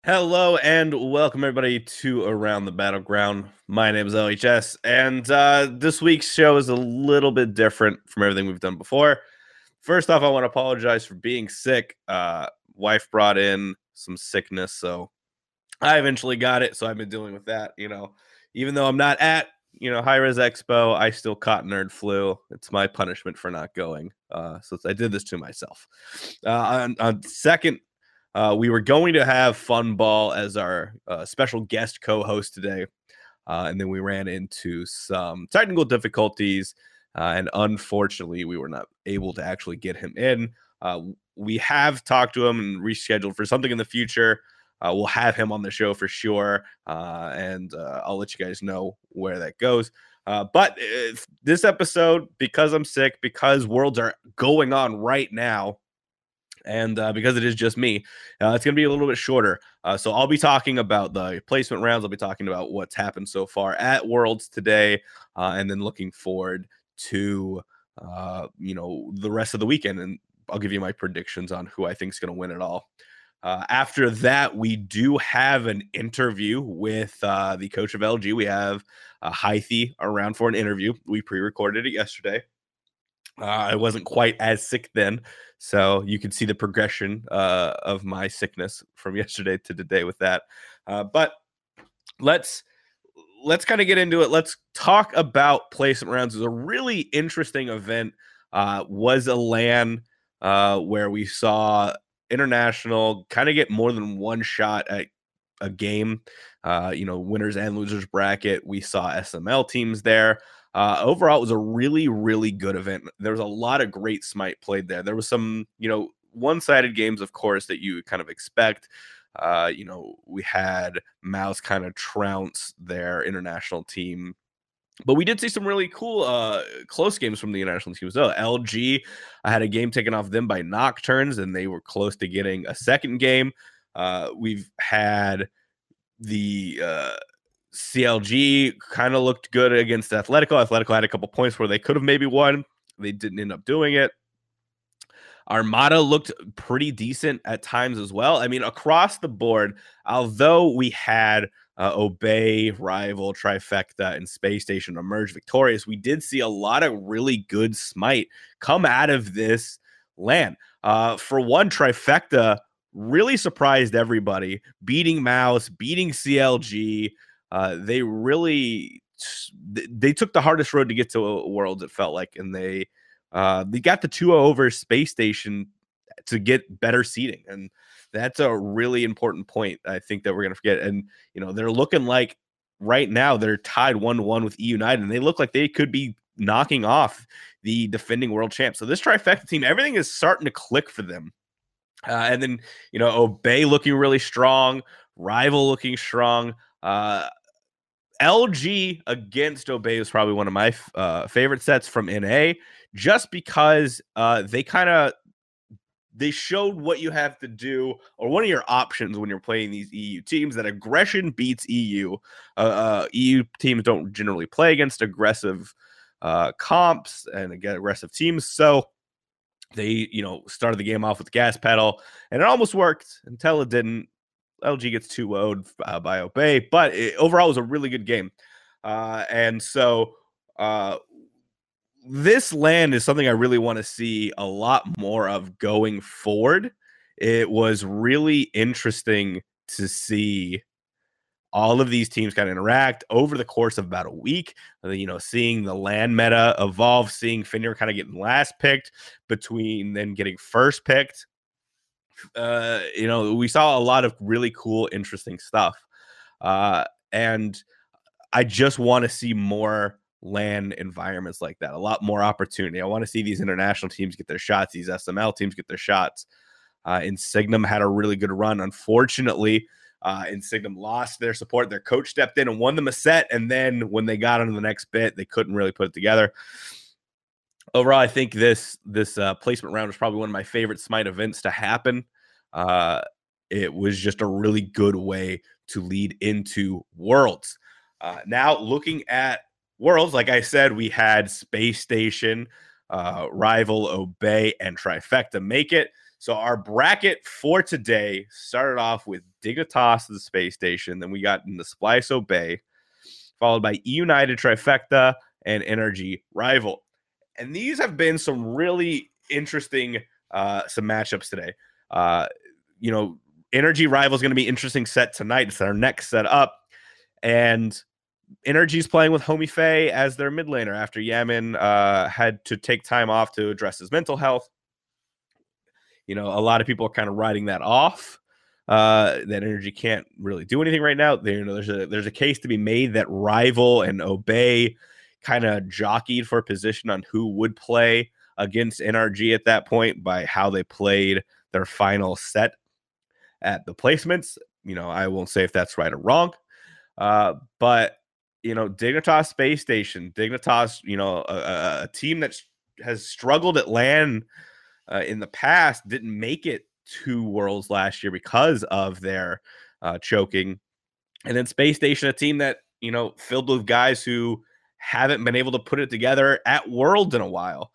Hello and welcome everybody to Around the Battleground. My name is LHS, and this week's show is a little bit different from everything we've done before. First off, I want to apologize for being sick. Wife brought in some sickness, so I eventually got it. So I've been dealing with that. Even though I'm not at High Res Expo, I still caught nerd flu. It's my punishment for not going. So I did this to myself. On second we were going to have Fun Ball as our special guest co-host today, and then we ran into some technical difficulties, and unfortunately, we were not able to actually get him in. We have talked to him and rescheduled for something in the future. We'll have him on the show for sure, and I'll let you guys know where that goes. But this episode, because I'm sick, because Worlds are going on right now, and because it is just me, it's going to be a little bit shorter. So I'll be talking about the placement rounds. I'll be talking about what's happened so far at Worlds today, and then looking forward to the rest of the weekend. And I'll give you my predictions on who I think is going to win it all. After that, we do have an interview with the coach of LG. We have Hythe around for an interview. We pre-recorded it yesterday. I wasn't quite as sick then, so you can see the progression of my sickness from yesterday to today with that. But let's kind of get into it. Let's talk about placement rounds. It was a really interesting event. Was a LAN where we saw international kind of get more than one shot at a game. Winners and losers bracket. We saw SML teams there. Overall, it was a really, really good event. There was a lot of great Smite played there. There was some, one-sided games, of course, that you kind of expect. We had Mouse kind of trounce their international team. But we did see some really cool close games from the international teams. So LG, I had a game taken off them by Nocturnes, and they were close to getting a second game. We've had the CLG kind of looked good against Athletico. Athletico had a couple points where they could have maybe won. They didn't end up doing it. Armada looked pretty decent at times as well. I mean, across the board, although we had Obey, Rival, Trifecta, and Space Station emerge victorious, we did see a lot of really good Smite come out of this LAN. For one, Trifecta really surprised everybody, beating Mouse, beating CLG. They took the hardest road to get to Worlds, it felt like, and they got the 2-0 over Space Station to get better seeding, and that's a really important point I think that we're going to forget. And they're looking like right now they're tied 1-1 with E United, and they look like they could be knocking off the defending world champ. So this Trifecta team, everything is starting to click for them. And then Obey looking really strong, Rival looking strong. LG against Obey was probably one of my favorite sets from NA, just because they showed what you have to do, or one of your options when you're playing these EU teams, that aggression beats EU. EU teams don't generally play against aggressive comps and aggressive teams, so they started the game off with the gas pedal, and it almost worked until it didn't. LG gets 2-0'd by Obey, but overall it was a really good game. And so this LAN is something I really want to see a lot more of going forward. It was really interesting to see all of these teams kind of interact over the course of about a week. Seeing the LAN meta evolve, seeing Fenrir kind of getting last picked between then getting first picked. We saw a lot of really cool, interesting stuff. And I just want to see more LAN environments like that, a lot more opportunity. I want to see these international teams get their shots, these SML teams get their shots. Insignum had a really good run. Unfortunately, Insignum lost their support. Their coach stepped in and won them a set, and then when they got into the next bit, they couldn't really put it together. Overall, I think this placement round was probably one of my favorite Smite events to happen. It was just a really good way to lead into Worlds. Now, looking at Worlds, like I said, we had Space Station, Rival, Obey, and Trifecta make it. So our bracket for today started off with Dignitas, the space station. Then we got into Splyce Obey, followed by United Trifecta and Energy Rival. And these have been some really interesting some matchups today. Energy Rival is going to be interesting set tonight. It's our next set up. And Energy's playing with Homie Faye as their mid laner after Yaman had to take time off to address his mental health. A lot of people are kind of writing that off. That Energy can't really do anything right now. There's a case to be made that Rival and Obey kind of jockeyed for position on who would play against NRG at that point by how they played their final set at the placements. I won't say if that's right or wrong, but Dignitas Space Station, Dignitas, a team that has struggled at LAN in the past, didn't make it to Worlds last year because of their choking. And then Space Station, a team that, filled with guys who haven't been able to put it together at Worlds in a while.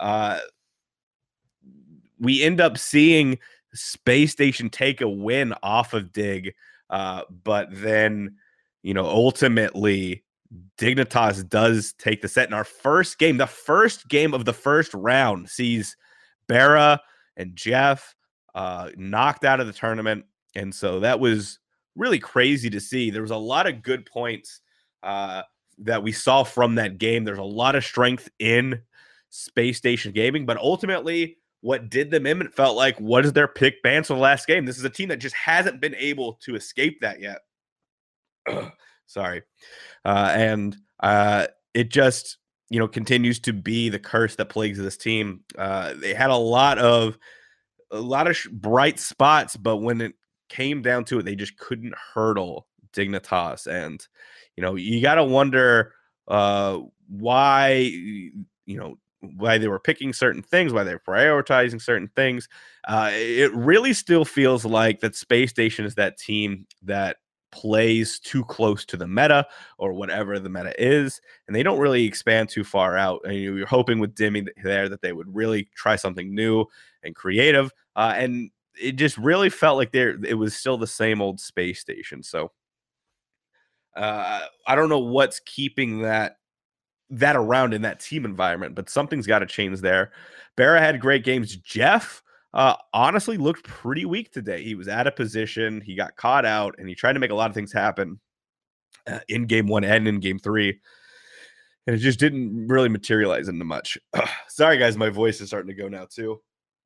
We end up seeing Space Station take a win off of Dig, but then, ultimately Dignitas does take the set in our first game. The first game of the first round sees Barra and Jeff knocked out of the tournament. And so that was really crazy to see. There was a lot of good points that we saw from that game. There's a lot of strength in Space Station Gaming, but ultimately what did them in, it felt like, what is their pick bans for the last game? This is a team that just hasn't been able to escape that yet. Sorry. And it just, continues to be the curse that plagues this team. They had a lot of bright spots, but when it came down to it, they just couldn't hurdle Dignitas. And, you got to wonder why they were picking certain things, why they're prioritizing certain things. It really still feels like that Space Station is that team that plays too close to the meta or whatever the meta is, and they don't really expand too far out. And you're hoping with Dimmy there that they would really try something new and creative. And it just really felt like it was still the same old Space Station. So I don't know what's keeping that around in that team environment, but something's got to change there. Barra had great games. Jeff honestly looked pretty weak today. He was out of position. He got caught out, and he tried to make a lot of things happen in game 1 and in game 3. And it just didn't really materialize into much. Sorry, guys. My voice is starting to go now, too.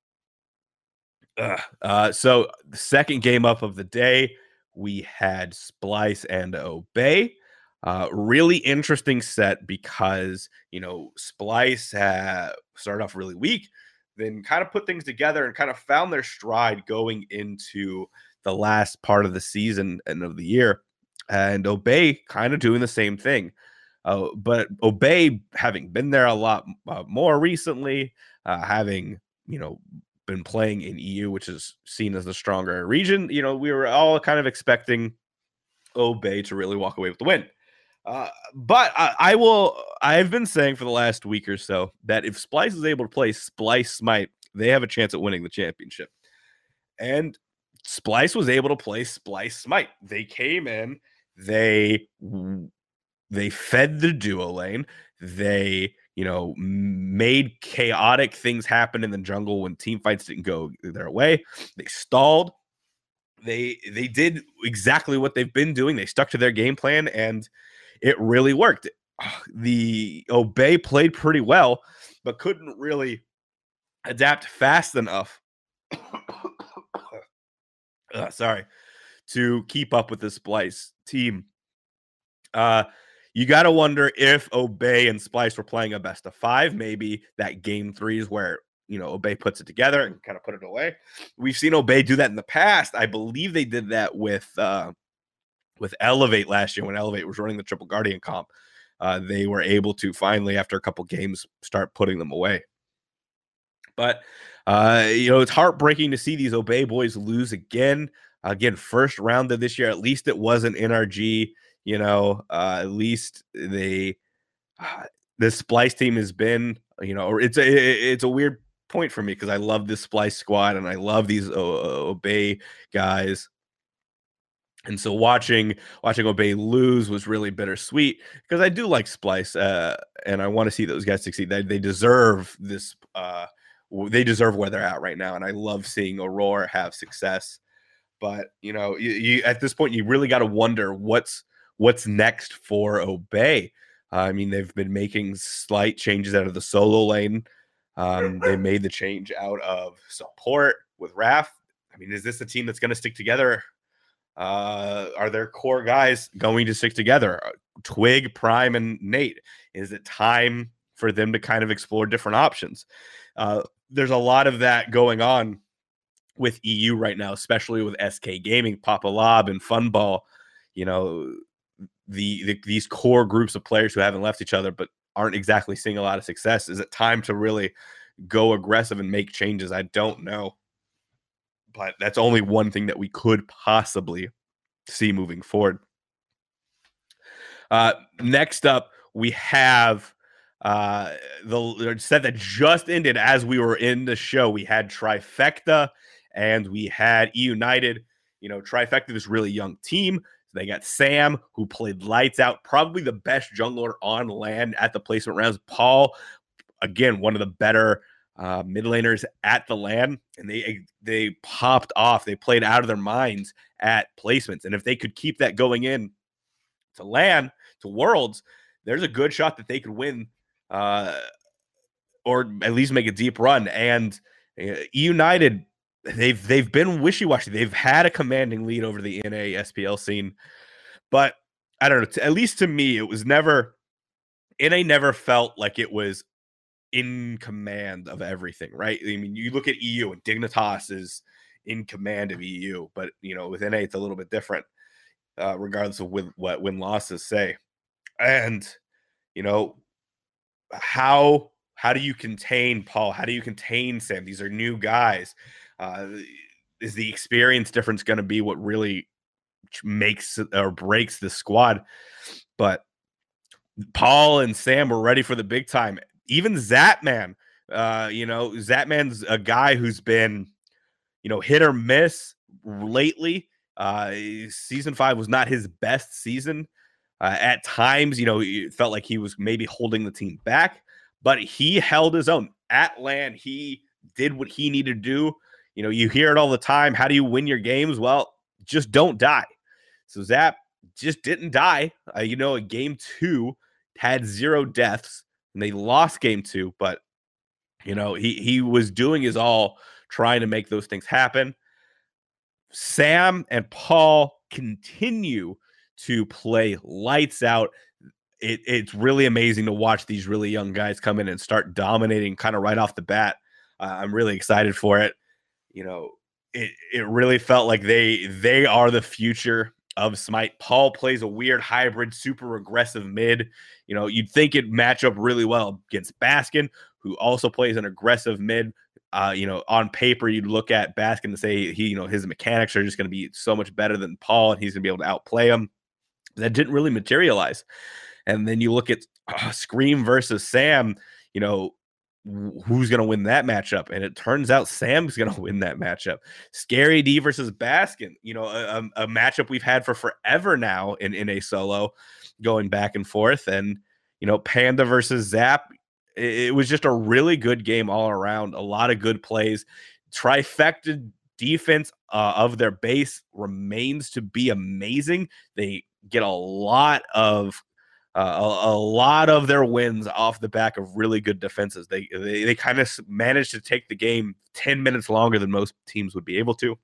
So the second game up of the day, we had Splyce and Obey. Really interesting set because, Splyce started off really weak, then kind of put things together and kind of found their stride going into the last part of the season and of the year. And Obey kind of doing the same thing. But Obey, having been there a lot more recently, having, been playing in EU, which is seen as the stronger region, we were all kind of expecting Obey to really walk away with the win. But I've been saying for the last week or so that if Splyce is able to play Splyce Smite, they have a chance at winning the championship. And Splyce was able to play Splyce Smite. They came in, they fed the duo lane. They, made chaotic things happen in the jungle when team fights didn't go their way. They stalled. They did exactly what they've been doing. They stuck to their game plan, and it really worked. The Obey played pretty well, but couldn't really adapt fast enough to keep up with the Splyce team. You got to wonder if Obey and Splyce were playing a best of 5. Maybe that game 3 is where, Obey puts it together and kind of put it away. We've seen Obey do that in the past. I believe they did that with Elevate last year when Elevate was running the Triple Guardian comp. They were able to finally, after a couple games, start putting them away. But, it's heartbreaking to see these Obey boys lose again. Again, first round of this year. At least it wasn't NRG. At least the Splyce team has been, or it's a weird point for me because I love this Splyce squad and I love these Obey guys. And so watching Obey lose was really bittersweet because I do like Splyce, and I want to see those guys succeed. They deserve this. They deserve where they're at right now, and I love seeing Aurora have success. But you at this point, you really got to wonder what's next for Obey. I mean, they've been making slight changes out of the solo lane. They made the change out of support with Raph. I mean, is this a team that's going to stick together? Are their core guys going to stick together? Twig, Prime, and Nate. Is it time for them to kind of explore different options? There's a lot of that going on with EU right now, especially with SK Gaming, Papa Lob, and Funball. These core groups of players who haven't left each other but aren't exactly seeing a lot of success. Is it time to really go aggressive and make changes? I don't know. But that's only one thing that we could possibly see moving forward. Next up, we have the set that just ended as we were in the show. We had Trifecta and we had E United. Trifecta, this really young team. They got Sam, who played lights out, probably the best jungler on LAN at the placement rounds. Paul, again, one of the better mid laners at the LAN, and they popped off. They played out of their minds at placements, and if they could keep that going in to LAN, to Worlds, there's a good shot that they could win, or at least make a deep run. And United, they've been wishy-washy. They've had a commanding lead over the NA SPL scene, but I don't know. At least to me, it was never NA never felt like it was in command of everything, right? I mean, you look at EU and Dignitas is in command of EU, but with NA it's a little bit different, regardless of what win losses say. And how do you contain Paul? How do you contain Sam? These are new guys. Is the experience difference going to be what really makes or breaks the squad? But Paul and Sam were ready for the big time. Even Zatman, Zatman's a guy who's been, hit or miss lately. Season 5 was not his best season. At times, it felt like he was maybe holding the team back, but he held his own at LAN. He did what he needed to do. You hear it all the time. How do you win your games? Well, just don't die. So Zap just didn't die. Game 2 had 0 deaths. And they lost game 2, but he was doing his all trying to make those things happen. Sam and Paul continue to play lights out. It's really amazing to watch these really young guys come in and start dominating kind of right off the bat. I'm really excited for it. It really felt like they are the future of Smite. Paul plays a weird hybrid, super aggressive mid. You'd think it'd match up really well against Baskin, who also plays an aggressive mid. On paper, you'd look at Baskin and say his mechanics are just going to be so much better than Paul, and he's going to be able to outplay him. That didn't really materialize. And then you look at Scream versus Sam. Who's going to win that matchup? And it turns out Sam's going to win that matchup. Scary D versus Baskin, a matchup we've had for forever now in a solo, going back and forth. And, Panda versus Zap, it was just a really good game all around. A lot of good plays. Trifecta defense of their base remains to be amazing. They get a lot of their wins off the back of really good defenses. They kind of managed to take the game 10 minutes longer than most teams would be able to.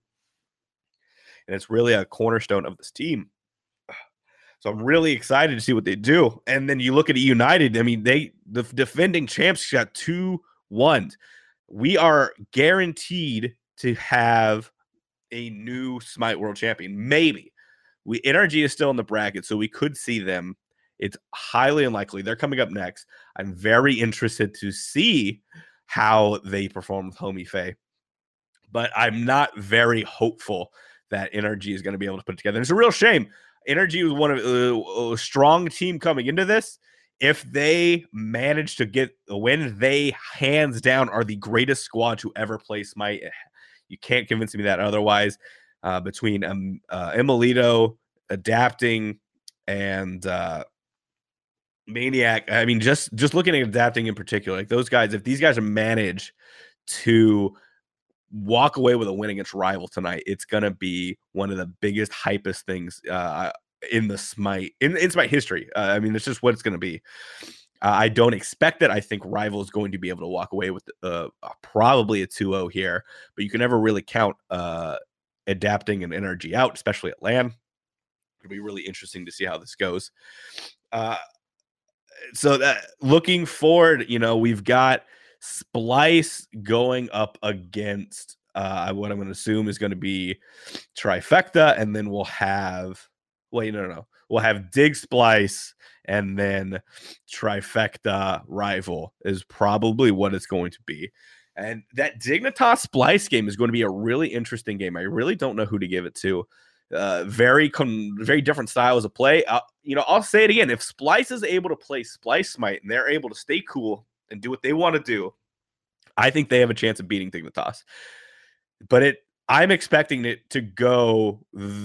And it's really a cornerstone of this team. So I'm really excited to see what they do. And then you look at United. I mean, the defending champs got 2-1. We are guaranteed to have a new Smite World Champion. Maybe. NRG is still in the bracket, so we could see them. It's highly unlikely. They're coming up next. I'm very interested to see how they perform with Homie Faye. But I'm not very hopeful that NRG is going to be able to put it together. It's a real shame. NRG was one of a strong team coming into this. if they manage to get a win, they hands down are the greatest squad to ever play Smite. You can't convince me that otherwise. Between Emilito adapting and Maniac, I mean, just looking at adapting in particular, like those guys, if these guys manage to walk away with a win against Rival tonight, it's gonna be one of the biggest, hypest things in the Smite in Smite history. I mean, it's just what it's gonna be. I don't expect it. I think Rival is going to be able to walk away with probably a 2-0 here, but you can never really count adapting and energy out, especially at LAN. It'll be really interesting to see how this goes. So that looking forward, we've got Splyce going up against what I'm going to assume is going to be Trifecta, and then we'll have we'll have Dig Splyce, and then Trifecta Rival is probably what it's going to be. And that Dignitas Splyce game is going to be a really interesting game. I really don't know who to give it to. Very different styles of play. I'll say it again. If Splyce is able to play Splyce Smite and they're able to stay cool and do what they want to do, I think they have a chance of beating Dignitas. But I'm expecting it to go,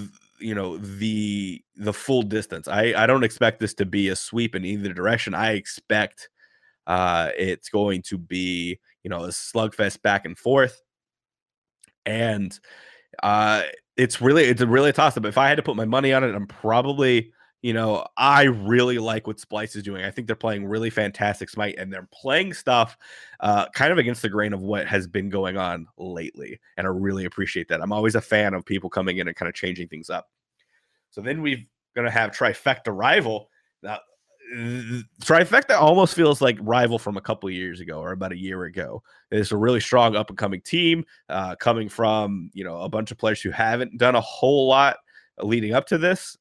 the full distance. I don't expect this to be a sweep in either direction. I expect it's going to be, a slugfest back and forth. And it's really a toss-up. If I had to put my money on it, I'm probably, I really like what Splyce is doing. I think they're playing really fantastic Smite, and they're playing stuff kind of against the grain of what has been going on lately. And I really appreciate that. I'm always a fan of people coming in and kind of changing things up. So then we're going to have Trifecta Rival. Now, Trifecta almost feels like Rival from a couple of years ago or about a year ago. It's a really strong up-and-coming team coming from, a bunch of players who haven't done a whole lot leading up to this,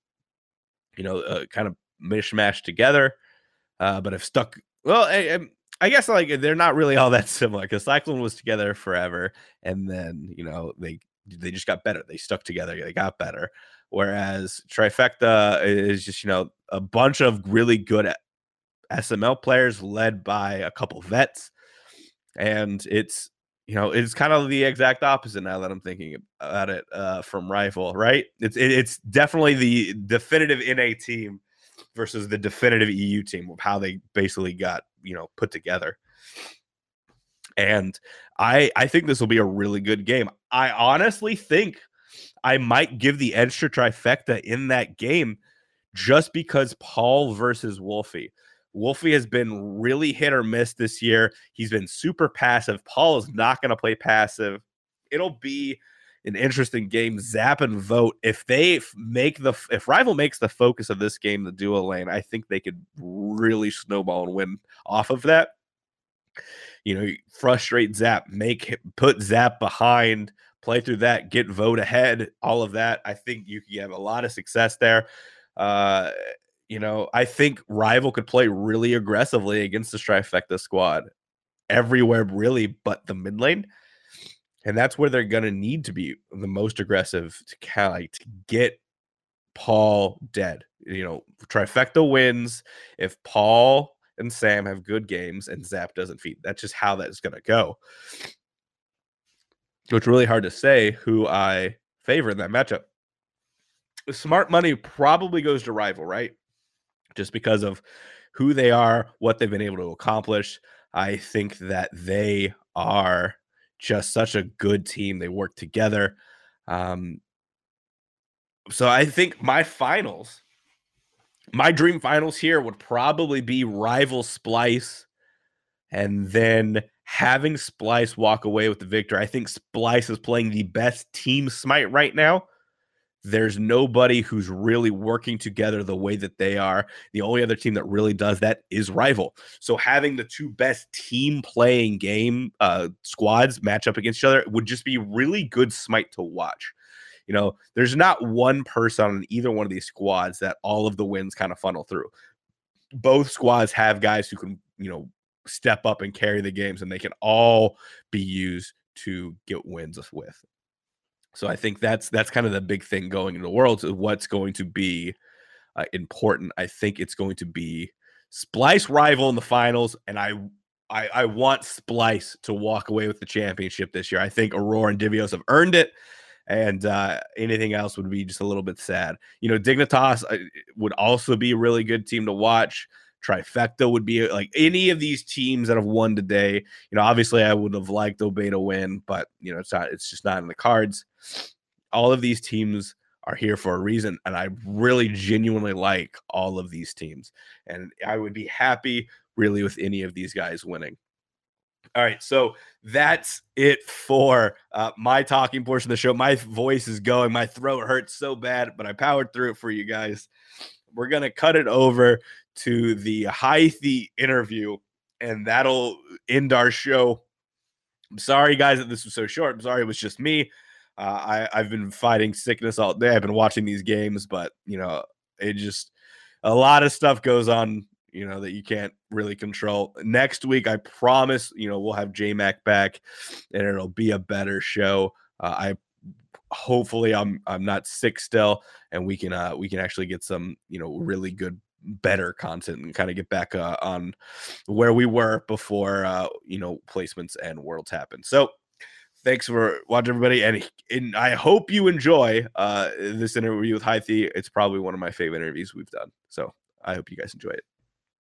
kind of mishmashed together, but have stuck. Well, I guess like they're not really all that similar, because Cyclone was together forever, and then, they just got better. They stuck together. They got better. Whereas Trifecta is just, a bunch of really good SML players led by a couple vets. And it's kind of the exact opposite now that I'm thinking about it from Rival, right? It's definitely the definitive NA team versus the definitive EU team of how they basically got, put together. And I think this will be a really good game. I honestly think I might give the edge to Trifecta in that game just because Paul versus Wolfie. Wolfie has been really hit or miss this year. He's been super passive. Paul is not going to play passive. It'll be an interesting game. Zap and Vote. If Rival makes the focus of this game the duo lane, I think they could really snowball and win off of that. Frustrate Zap, put Zap behind, play through that, get Vote ahead, all of that. I think you can have a lot of success there. I think Rival could play really aggressively against the Trifecta squad everywhere, really, but the mid lane. And that's where they're going to need to be the most aggressive to get Paul dead. Trifecta wins if Paul and Sam have good games and Zap doesn't feed. That's just how that's going to go. So it's really hard to say who I favor in that matchup. Smart money probably goes to Rival, right? Just because of who they are, what they've been able to accomplish. I think that they are just such a good team. They work together. So I think my dream finals here would probably be Rival Splyce, and then having Splyce walk away with the victor. I think Splyce is playing the best team Smite right now. There's nobody who's really working together the way that they are. The only other team that really does that is Rival. So having the two best team playing game squads match up against each other would just be really good Smite to watch. There's not one person on either one of these squads that all of the wins kind of funnel through. Both squads have guys who can, step up and carry the games, and they can all be used to get wins with. So I think that's kind of the big thing going into the world. So what's going to be important? I think it's going to be Splice rival in the finals, and I want Splice to walk away with the championship this year. I think Aurora and Divios have earned it, and anything else would be just a little bit sad. Dignitas would also be a really good team to watch. Trifecta would be like any of these teams that have won today. Obviously I would have liked Obey to win, but it's just not in the cards. All of these teams are here for a reason, and I really genuinely like all of these teams, and I would be happy really with any of these guys winning. All right, so that's it for my talking portion of the show. My voice is going, my throat hurts so bad, but I powered through it for you guys. We're gonna cut it over to the Hythe interview, and that'll end our show. I'm sorry, guys, that this was so short. I'm sorry it was just me. I've been fighting sickness all day. I've been watching these games, but it just a lot of stuff goes on, that you can't really control. Next week, I promise, we'll have J-Mac back, and it'll be a better show. Hopefully I'm not sick still, and we can actually get some really good, better content and kind of get back on where we were before placements and worlds happened. So thanks for watching, everybody, and I hope you enjoy this interview with Hythe. It's probably one of my favorite interviews we've done, so I hope you guys enjoy it.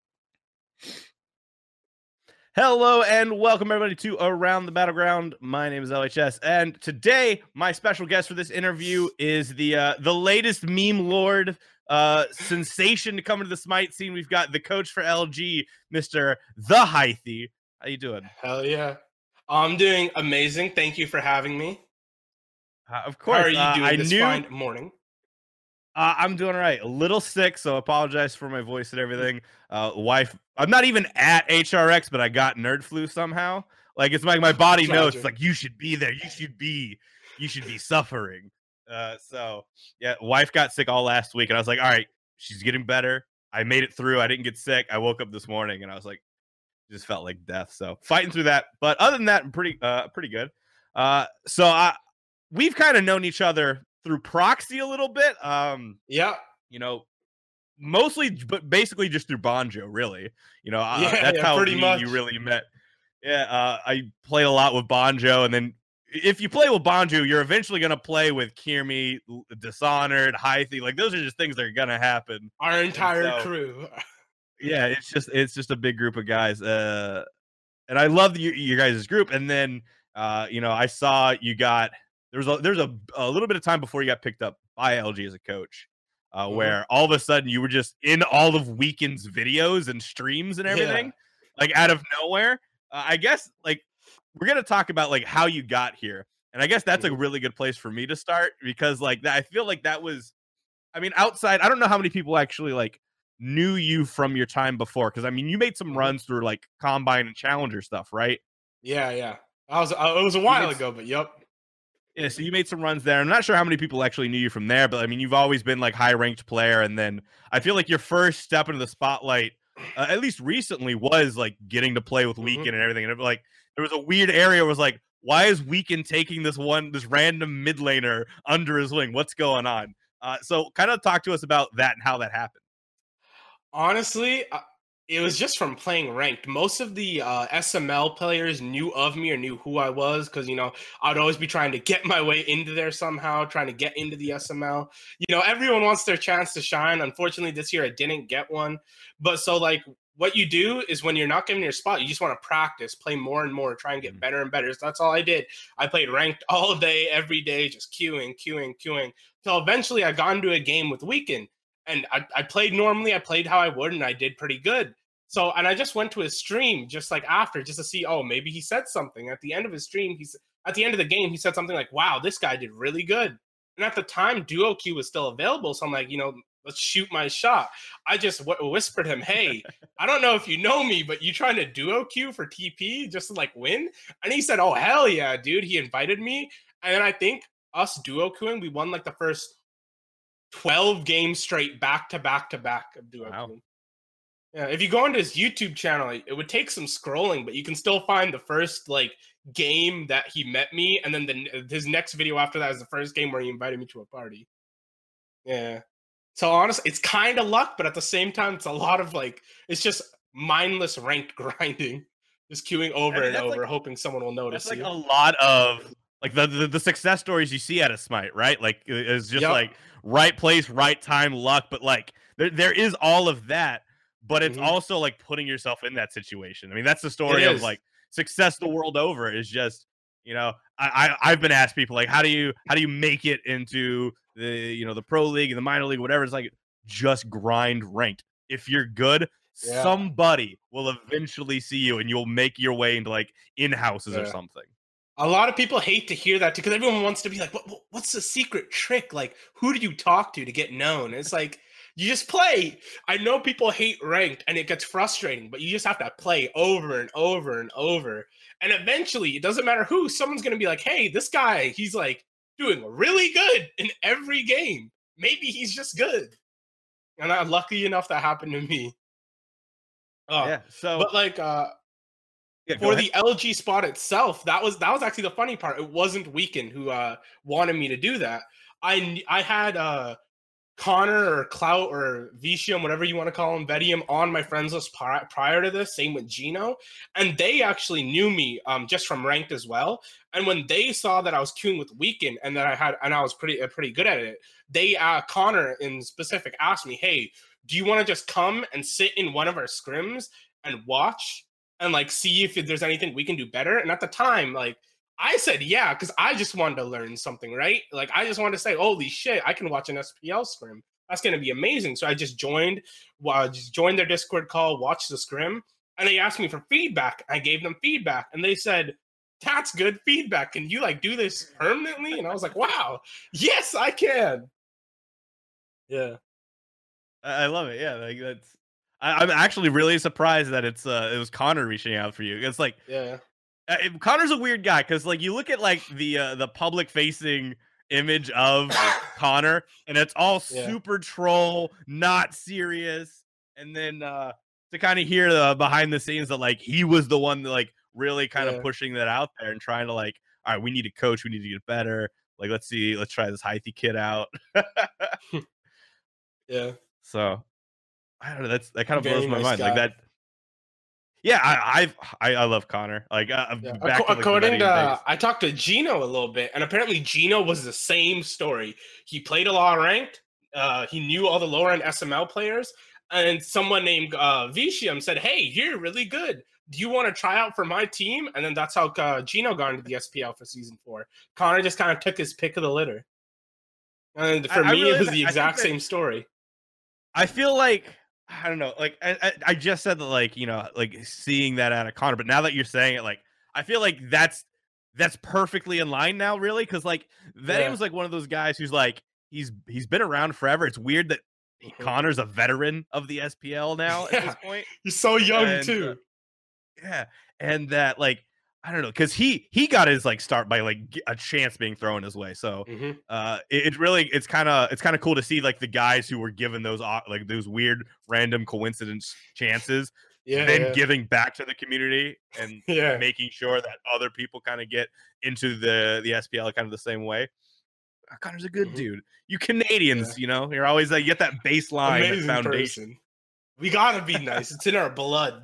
Hello and welcome everybody to Around the Battleground. My name is LHS, and today my special guest for this interview is the latest meme lord sensation to come into the Smite scene. We've got the coach for LG, Mr. The Hythe. How you doing? Hell yeah. I'm doing amazing. Thank you for having me. Of course. How are you doing this fine morning? I'm doing all right. A little sick, so apologize for my voice and everything. Wife, I'm not even at HRX, but I got nerd flu somehow. Like, it's like my body knows. It's like, you should be there. You should be suffering. So yeah, wife got sick all last week, and I was like, all right, she's getting better. I made it through. I didn't get sick. I woke up this morning, and I was like, just felt like death. So fighting through that. But other than that, I'm pretty good. So we've kind of known each other through proxy a little bit. Yeah. Mostly, but basically just through Banjo, really. That's how you really met. Yeah, I played a lot with Banjo, and then if you play with Banjo, you're eventually gonna play with Kirmi, Dishonored, Hythe. Like, those are just things that are gonna happen. Our entire crew. Yeah, it's just a big group of guys. And I love your guys' group. And then I saw you got there's a little bit of time before you got picked up by LG as a coach, where all of a sudden you were just in all of Weekend's videos and streams and everything, like out of nowhere. I guess like we're gonna talk about like how you got here, and I guess that's a really good place for me to start, because like I feel like that was, I mean, outside, I don't know how many people actually like knew you from your time before, because I mean, you made some runs through like Combine and Challenger stuff, right? Yeah. It was a while ago, but yep. Yeah, so you made some runs there. I'm not sure how many people actually knew you from there, but I mean, you've always been like high ranked player, and then I feel like your first step into the spotlight, at least recently, was like getting to play with Weekend and everything. And it, like, there was a weird area where it was like, why is Weekend taking this random mid laner under his wing? What's going on? So kind of talk to us about that and how that happened. Honestly, it was just from playing ranked. Most of the SML players knew of me or knew who I was, because, I'd always be trying to get my way into there somehow, trying to get into the SML. Everyone wants their chance to shine. Unfortunately, this year I didn't get one. But so, like, what you do is when you're not given your spot, you just want to practice, play more and more, try and get better and better. So that's all I did. I played ranked all day, every day, just queuing. So eventually I got into a game with Weekend. And I played normally. I played how I would, and I did pretty good. So, and I just went to his stream just like after, just to see, oh, maybe he said something. At the end of his stream, at the end of the game, he said something like, wow, this guy did really good. And at the time, Duo Q was still available. So I'm like, let's shoot my shot. I just whispered him, hey, I don't know if you know me, but you trying to Duo Q for TP just to like win? And he said, oh, hell yeah, dude. He invited me. And then I think us Duo Qing, we won like the first 12 games straight back to back of Duo Q. Yeah, if you go into his YouTube channel, it would take some scrolling, but you can still find the first like game that he met me, and then his next video after that is the first game where he invited me to a party. Yeah. So honestly, it's kind of luck, but at the same time, it's a lot of like it's just mindless ranked grinding, just queuing I over mean, and over, hoping someone will that's notice like you. a lot of like the success stories you see out of Smite, right? Like it's just Yep. like right place, right time, luck, but like there is all of that, but it's Hmm. also like putting yourself in that situation. I mean, that's the It story of is. like success the world over is just, I've been asked people like how do you make it into the the pro league and the minor league, whatever. It's like just grind ranked. If you're good, Yeah. somebody will eventually see you and you'll make your way into like in houses or Yeah. something. A lot of people hate to hear that too, because everyone wants to be like, what's the secret trick? Like, who do you talk to get known? It's like, you just play. I know people hate ranked and it gets frustrating, but you just have to play over and over and over. And eventually, it doesn't matter who, someone's going to be like, hey, this guy, he's like doing really good in every game. Maybe he's just good. And I'm lucky enough that happened to me. Yeah. So But like, yeah, go for ahead. the LG spot itself, that was actually the funny part. It wasn't Weekend who wanted me to do that. I had Connor or Clout or Vicium, whatever you want to call him, Vedium, on my friends list prior to this. Same with Gino, and they actually knew me just from ranked as well. And when they saw that I was queuing with Weekend and that I was pretty good at it, they Connor in specific asked me, "Hey, do you want to just come and sit in one of our scrims and watch and like see if there's anything we can do better?" And at the time, like I said yeah, because I just wanted to learn something, right? Like I just wanted to say, holy shit, I can watch an SPL scrim. That's gonna be amazing. So I just joined their Discord call, watched the scrim, and they asked me for feedback. I gave them feedback, and they said, "That's good feedback. Can you like do this permanently?" And I was like, "Wow, yes, I can." Yeah, I love it. Yeah, like that's. I'm actually really surprised that it was Connor reaching out for you. It's like yeah, Connor's a weird guy because like you look at like the public facing image of Connor, and it's all yeah, super troll, not serious, and then to kind of hear the behind the scenes that like he was the one that like really kind of yeah, pushing that out there and trying to like, all right, we need to coach, we need to get better. Like let's try this Hythe kid out. yeah. So I don't know. That kind of blows Very my nice mind. Like guy. that. Yeah, I love Connor. Like Yeah. back in like the According Medium days. to, I talked to Gino a little bit, and apparently Gino was the same story. He played a lot of ranked. He knew all the lower end SML players, and someone named Vicium said, "Hey, you're really good. Do you want to try out for my team?" And then that's how Gino got into the SPL for season 4. Connor just kind of took his pick of the litter, and for I me, it really was the I think exact that same story. I feel like I don't know. Like I just said that like like seeing that out of Connor, but now that you're saying it, like I feel like that's perfectly in line now, really, because like Yeah. Vedium's like one of those guys who's like he's been around forever. It's weird that Mhm. Connor's a veteran of the SPL now at Yeah. this point, He's so young and too. yeah, and that like I don't know because he got his like start by like a chance being thrown his way. So Hmm. it really it's kind of cool to see like the guys who were given those like those weird random coincidence chances, Yeah, then yeah, giving back to the community and yeah. making sure that other people kind of get into the SPL kind of the same way. Connor's a good Hmm. dude. You Yeah. Canadians, you're always you get that baseline, that Amazing foundation. person. We gotta be nice. It's in our blood.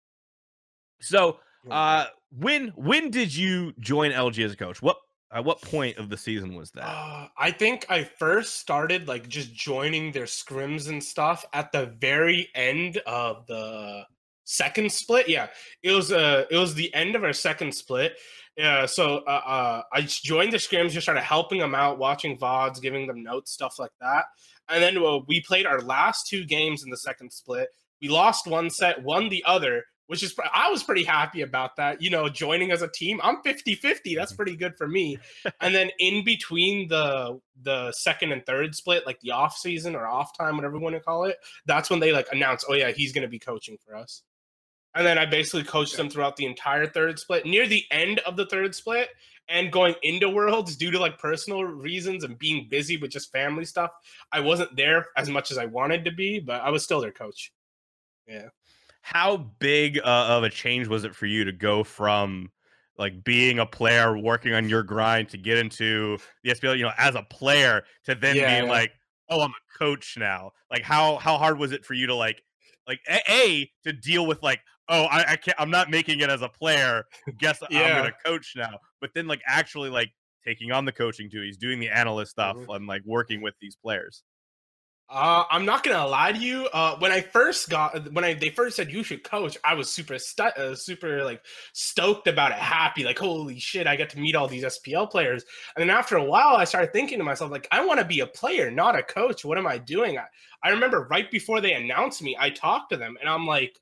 So, Yeah. when did you join LG as a coach? What at what point of the season was that? I think I first started like just joining their scrims and stuff at the very end of the second split. Yeah, it was the end of our second split. Yeah, so I just joined the scrims, just started helping them out, watching VODs, giving them notes, stuff like that. And then we played our last 2 games in the second split. We lost one set, won the other, which is I was pretty happy about that. Joining as a team, I'm 50-50. That's Mhm. pretty good for me. And then in between the second and third split, like the off season or off time, whatever you want to call it, that's when they like announced, oh yeah, he's going to be coaching for us. And then I basically coached them throughout the entire third split. Near the end of the third split and going into Worlds due to like personal reasons and being busy with just family stuff, I wasn't there as much as I wanted to be, but I was still their coach. Yeah. How big of a change was it for you to go from like being a player working on your grind to get into the SPL, as a player to then Yeah. being Yeah. like, oh, I'm a coach now. Like how hard was it for you to like to deal with like, oh, I can't, I'm not making it as a player. Guess I'm gonna Yeah. coach now. But then like actually like taking on the coaching duties, doing the analyst stuff, Mhm. and like working with these players. I'm not gonna lie to you. When they first said you should coach, I was super like stoked about it, happy, like holy shit, I get to meet all these SPL players. And then after a while, I started thinking to myself, like, I want to be a player, not a coach. What am I doing? I remember right before they announced me, I talked to them, and I'm like,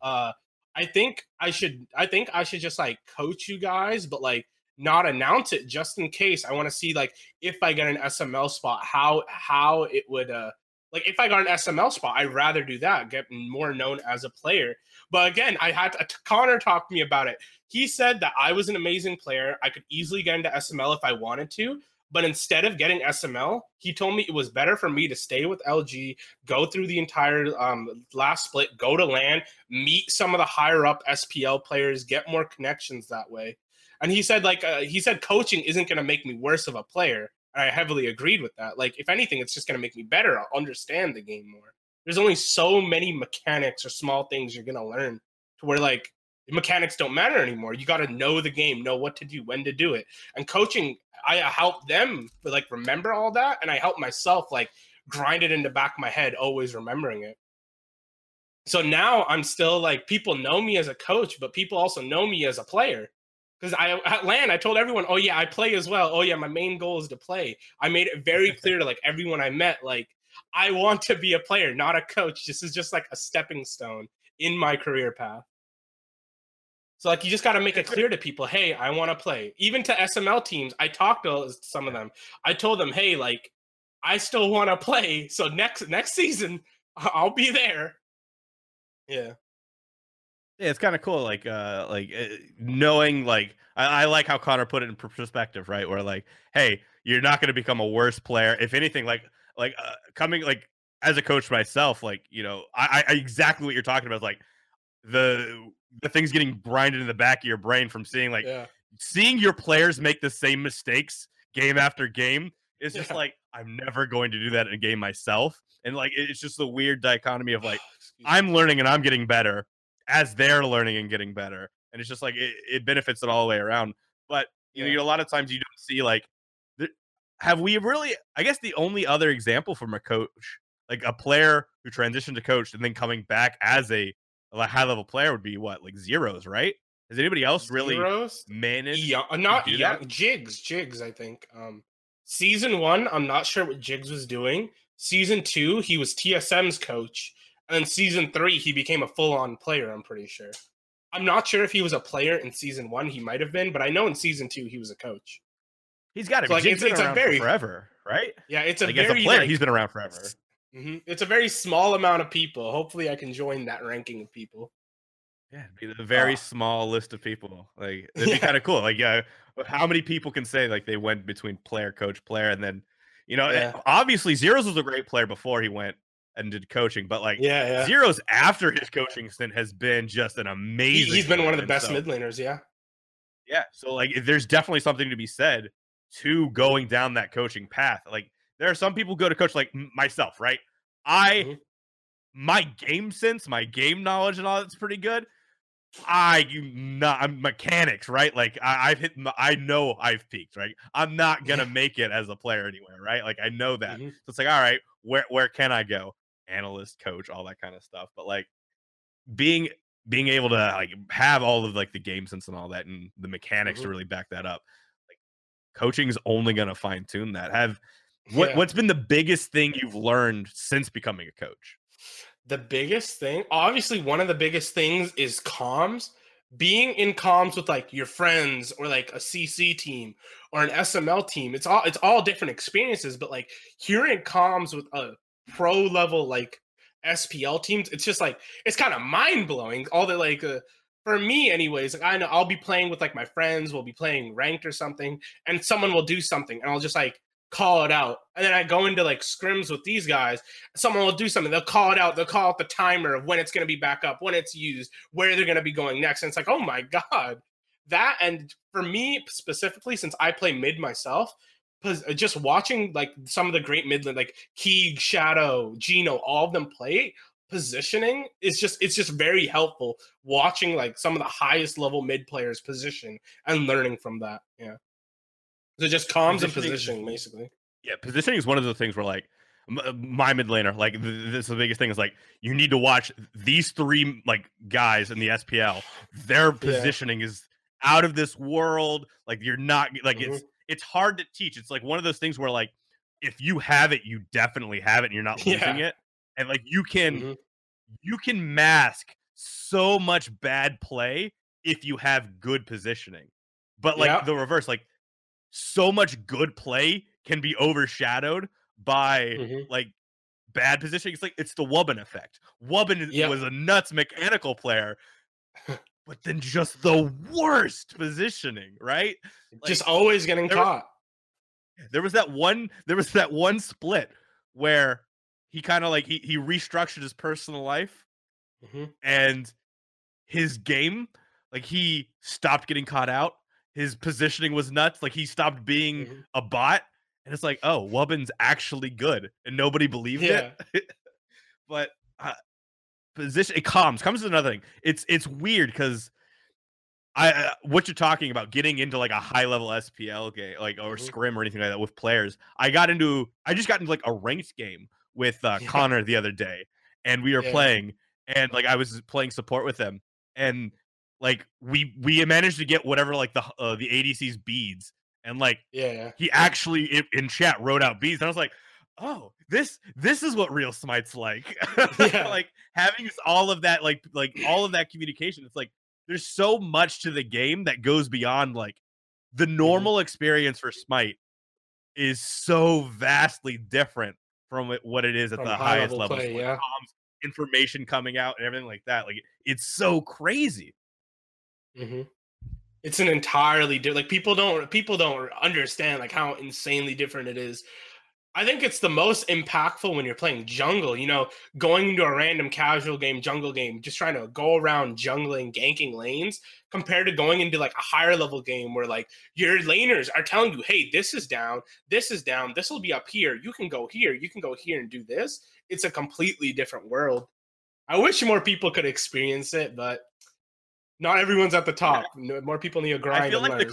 I think I should just like coach you guys, but like not announce it just in case. I want to see like if I get an SML spot, how it would like if I got an SML spot, I'd rather do that, get more known as a player. But again, Connor talked to me about it. He said that I was an amazing player. I could easily get into SML if I wanted to. But instead of getting SML, he told me it was better for me to stay with LG, go through the entire last split, go to LAN, meet some of the higher up SPL players, get more connections that way. And he said coaching isn't going to make me worse of a player. I heavily agreed with that. Like, if anything, it's just going to make me better. I'll understand the game more. There's only so many mechanics or small things you're going to learn to where, like, the mechanics don't matter anymore. You got to know the game, know what to do, when to do it. And coaching, I help them, like, remember all that. And I help myself, like, grind it in the back of my head, always remembering it. So now I'm still, like, people know me as a coach, but people also know me as a player. Because at LAN, I told everyone, oh yeah, I play as well. Oh yeah, my main goal is to play. I made it very clear to like everyone I met, like I want to be a player, not a coach. This is just like a stepping stone in my career path. So like you just got to make it clear to people, hey, I want to play. Even to SML teams, I talked to some of them. I told them, hey, like I still want to play. So next season, I'll be there. Yeah. Yeah, it's kind of cool, knowing, like, I like how Connor put it in perspective, right? Where like, hey, you're not going to become a worse player. If anything, coming like as a coach myself, like I exactly what you're talking about. Is, like the things getting grinded in the back of your brain from Yeah. seeing your players make the same mistakes game after game is just Yeah. like I'm never going to do that in a game myself, and like it's just the weird dichotomy of like Excuse me. I'm learning and I'm getting better as they're learning and getting better. And it's just like it benefits it all the way around. But Yeah. a lot of times you don't see like have we really I guess the only other example from a coach, like a player who transitioned to coach and then coming back as a high level player would be what, like Zeros, right? Has anybody else really Zeros? managed to Not do young. that? Jigs, I think. Season one, I'm not sure what Jigs was doing. Season two, he was TSM's coach. And then season three, he became a full on player, I'm pretty sure. I'm not sure if he was a player in season one. He might have been, but I know in season two, he was a coach. He's got to So, be. like, Jig's been it's a around for very, forever, right? yeah, it's a Like as a very, player, like, he's been around forever. it's a very small amount of people. Hopefully, I can join that ranking of people. Yeah, it'd be a very Ah, small list of people. Like it'd be yeah, kind of cool. Like, yeah, how many people can say like they went between player, coach, player, and then yeah, obviously Zeros was a great player before he went and did coaching, but like yeah, yeah. Zeros after his coaching stint has been just an amazing. He's been one of the and best so mid laners, yeah. yeah, so like there's definitely something to be said to Mhm, going down that coaching path. Like there are some people go to coach like myself, right? I mhm. my game sense, my game knowledge, and all that's pretty good. I'm mechanics, right? Like I've hit, I know I've peaked, right? I'm not gonna Yeah. make it as a player anywhere, right? Like I know that. Mhm, So it's like, all right, where can I go? Analyst, coach, all that kind of stuff. But like being being able to like have all of like the game sense and all that and the mechanics to mhm. really back that up, like coaching is only gonna fine tune that. Yeah. What's been the biggest thing you've learned since becoming a coach? The biggest thing, obviously, one of the biggest things is comms. Being in comms with like your friends or like a CC team or an SML team, it's all different experiences. But like hearing comms with a pro level like SPL teams, it's just like it's kind of mind blowing. All the like for me, anyways. Like I know I'll be playing with like my friends. We'll be playing ranked or something, and someone will do something, and I'll just like call it out. And then I go into like scrims with these guys. Someone will do something. They'll call it out. They'll call out the timer of when it's going to be back up, when it's used, where they're going to be going next. And it's like, oh my God. That, and for me specifically, since I play mid myself, just watching like some of the great mid lane, like Keeg, Shadow, Gino, all of them play positioning is just very helpful watching like some of the highest level mid players position and learning from that. Yeah. So just comms and positioning, basically. Yeah, positioning is one of the things where like my mid laner, like this is the biggest thing is like you need to watch these three like guys in the SPL. Their positioning is out of this world. Like you're not like it's hard to teach. It's like one of those things where like if you have it, you definitely have it and you're not losing it. And like you can mask so much bad play if you have good positioning. But like the reverse, like so much good play can be overshadowed by like bad positioning. It's like it's the Wubbin effect. Wubbin was a nuts mechanical player, but then just the worst positioning, right? Like, just always getting caught. There was that one split where he kind of like he restructured his personal life and his game, like he stopped getting caught out. His positioning was nuts. Like he stopped being a bot. And it's like, oh, Wubbin's actually good. And nobody believed it. But position, comms is another thing. It's weird because what you're talking about, getting into like a high level SPL game, like or scrim or anything like that with players. I just got into like a ranked game with Connor the other day, and we were playing, and like I was playing support with him, and like we managed to get whatever like the ADC's beads, and like he actually in chat wrote out beads, and I was like, oh, this is what real Smite's like. Like having all of that like all of that communication. It's like there's so much to the game that goes beyond like the normal experience for Smite is so vastly different from what it is at the highest level. Play, like comms, information coming out and everything like that. Like it's so crazy. It's an entirely different. Like people don't understand like how insanely different it is. I think it's the most impactful when you're playing jungle, you know, going into a random casual game, jungle game, just trying to go around jungling, ganking lanes, compared to going into like a higher level game where like your laners are telling you, hey, this is down, this will be up here, you can go here and do this. It's a completely different world. I wish more people could experience it, but not everyone's at the top. More people need to grind. I feel like the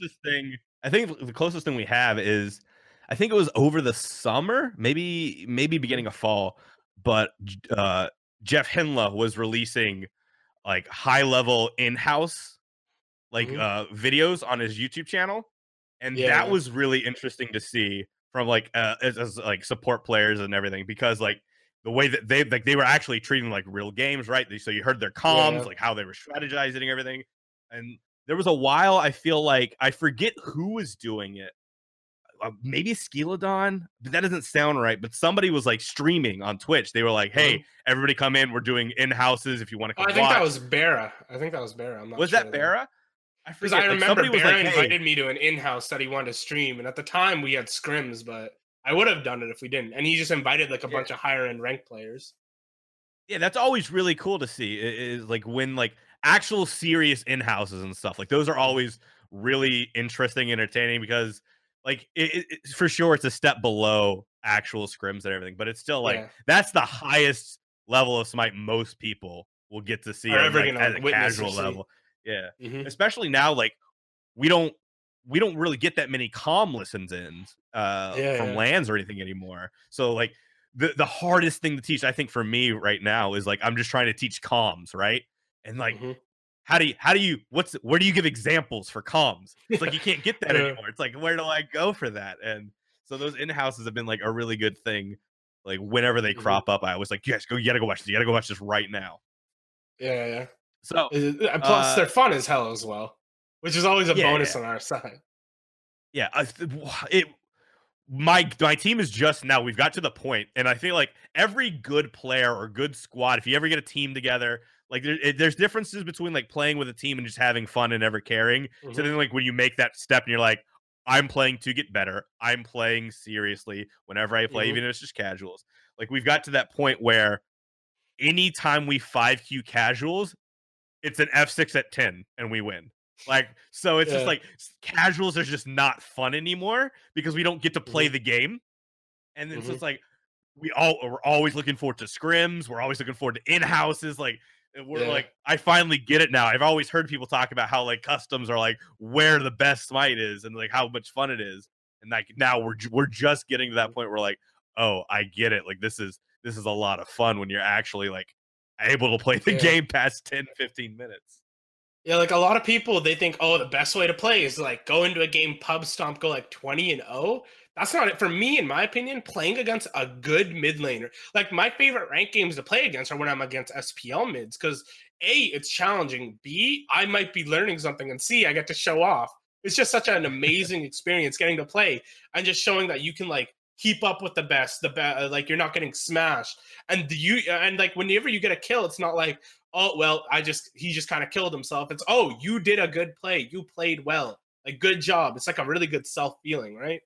closest thing we have is, I think it was over the summer, maybe beginning of fall, but Jeff Hinla was releasing like high level in-house like videos on his YouTube channel, and that was really interesting to see from like as like support players and everything, because like the way that they were actually treating like real games, right? So you heard their comms, like how they were strategizing and everything. And there was a while, I feel like, I forget who was doing it. Maybe Skeledon, but that doesn't sound right. But somebody was like streaming on Twitch. They were like, "Hey, everybody, come in. We're doing in-houses. If you want to come." I think that was Barra. I'm not. Was that Barra? Because I remember Barra invited me to an in-house that he wanted to stream, and at the time we had scrims, but I would have done it if we didn't. And he just invited like a bunch of higher end ranked players. Yeah, that's always really cool to see. Is like when like actual serious in-houses and stuff. Like those are always really interesting, entertaining, because like it for sure it's a step below actual scrims and everything, but it's still like that's the highest level of Smite most people will get to see at a casual level. Yeah, especially now, like we don't really get that many comm listens in from LANs or anything anymore. So like the hardest thing to teach, I think, for me right now is like I'm just trying to teach comms, right? And like where do you give examples for comms? It's like you can't get that anymore. It's like, where do I go for that? And so those in-houses have been like a really good thing. Like whenever they crop up, I was like, you gotta go watch this. You gotta go watch this right now. Yeah. So plus they're fun as hell as well, which is always a bonus on our side. Yeah, my team is just now, we've got to the point, and I feel like every good player or good squad, if you ever get a team together, like there's differences between like playing with a team and just having fun and never caring. So then like when you make that step and you're like, I'm playing to get better, I'm playing seriously whenever I play, even if it's just casuals. Like we've got to that point where anytime we 5Q casuals, it's an F6 at 10 and we win. Like, so it's just Yeah. like casuals are just not fun anymore because we don't get to play Hmm. the game. And then so Hmm. it's like we're always looking forward to scrims. We're always looking forward to in houses. Like we're Yeah. like, I finally get it now. I've always heard people talk about how like customs are like where the best Smite is and like how much fun it is. And like now we're just getting to that point where like, oh, I get it. Like this is a lot of fun when you're actually like able to play the Yeah. game past 10, 15 minutes. Yeah, like a lot of people, they think, oh, the best way to play is like go into a game, pub stomp, go like 20-0. That's not it. For me, in my opinion, playing against a good mid laner, like my favorite ranked games to play against are when I'm against SPL mids, because A, it's challenging. B, I might be learning something, and C, I get to show off. It's just such an amazing experience getting to play and just showing that you can like keep up with the best, like you're not getting smashed. And like whenever you get a kill, it's not like, oh well, he just kind of killed himself. It's, oh, you did a good play, you played well, like good job. It's like a really good self feeling, right?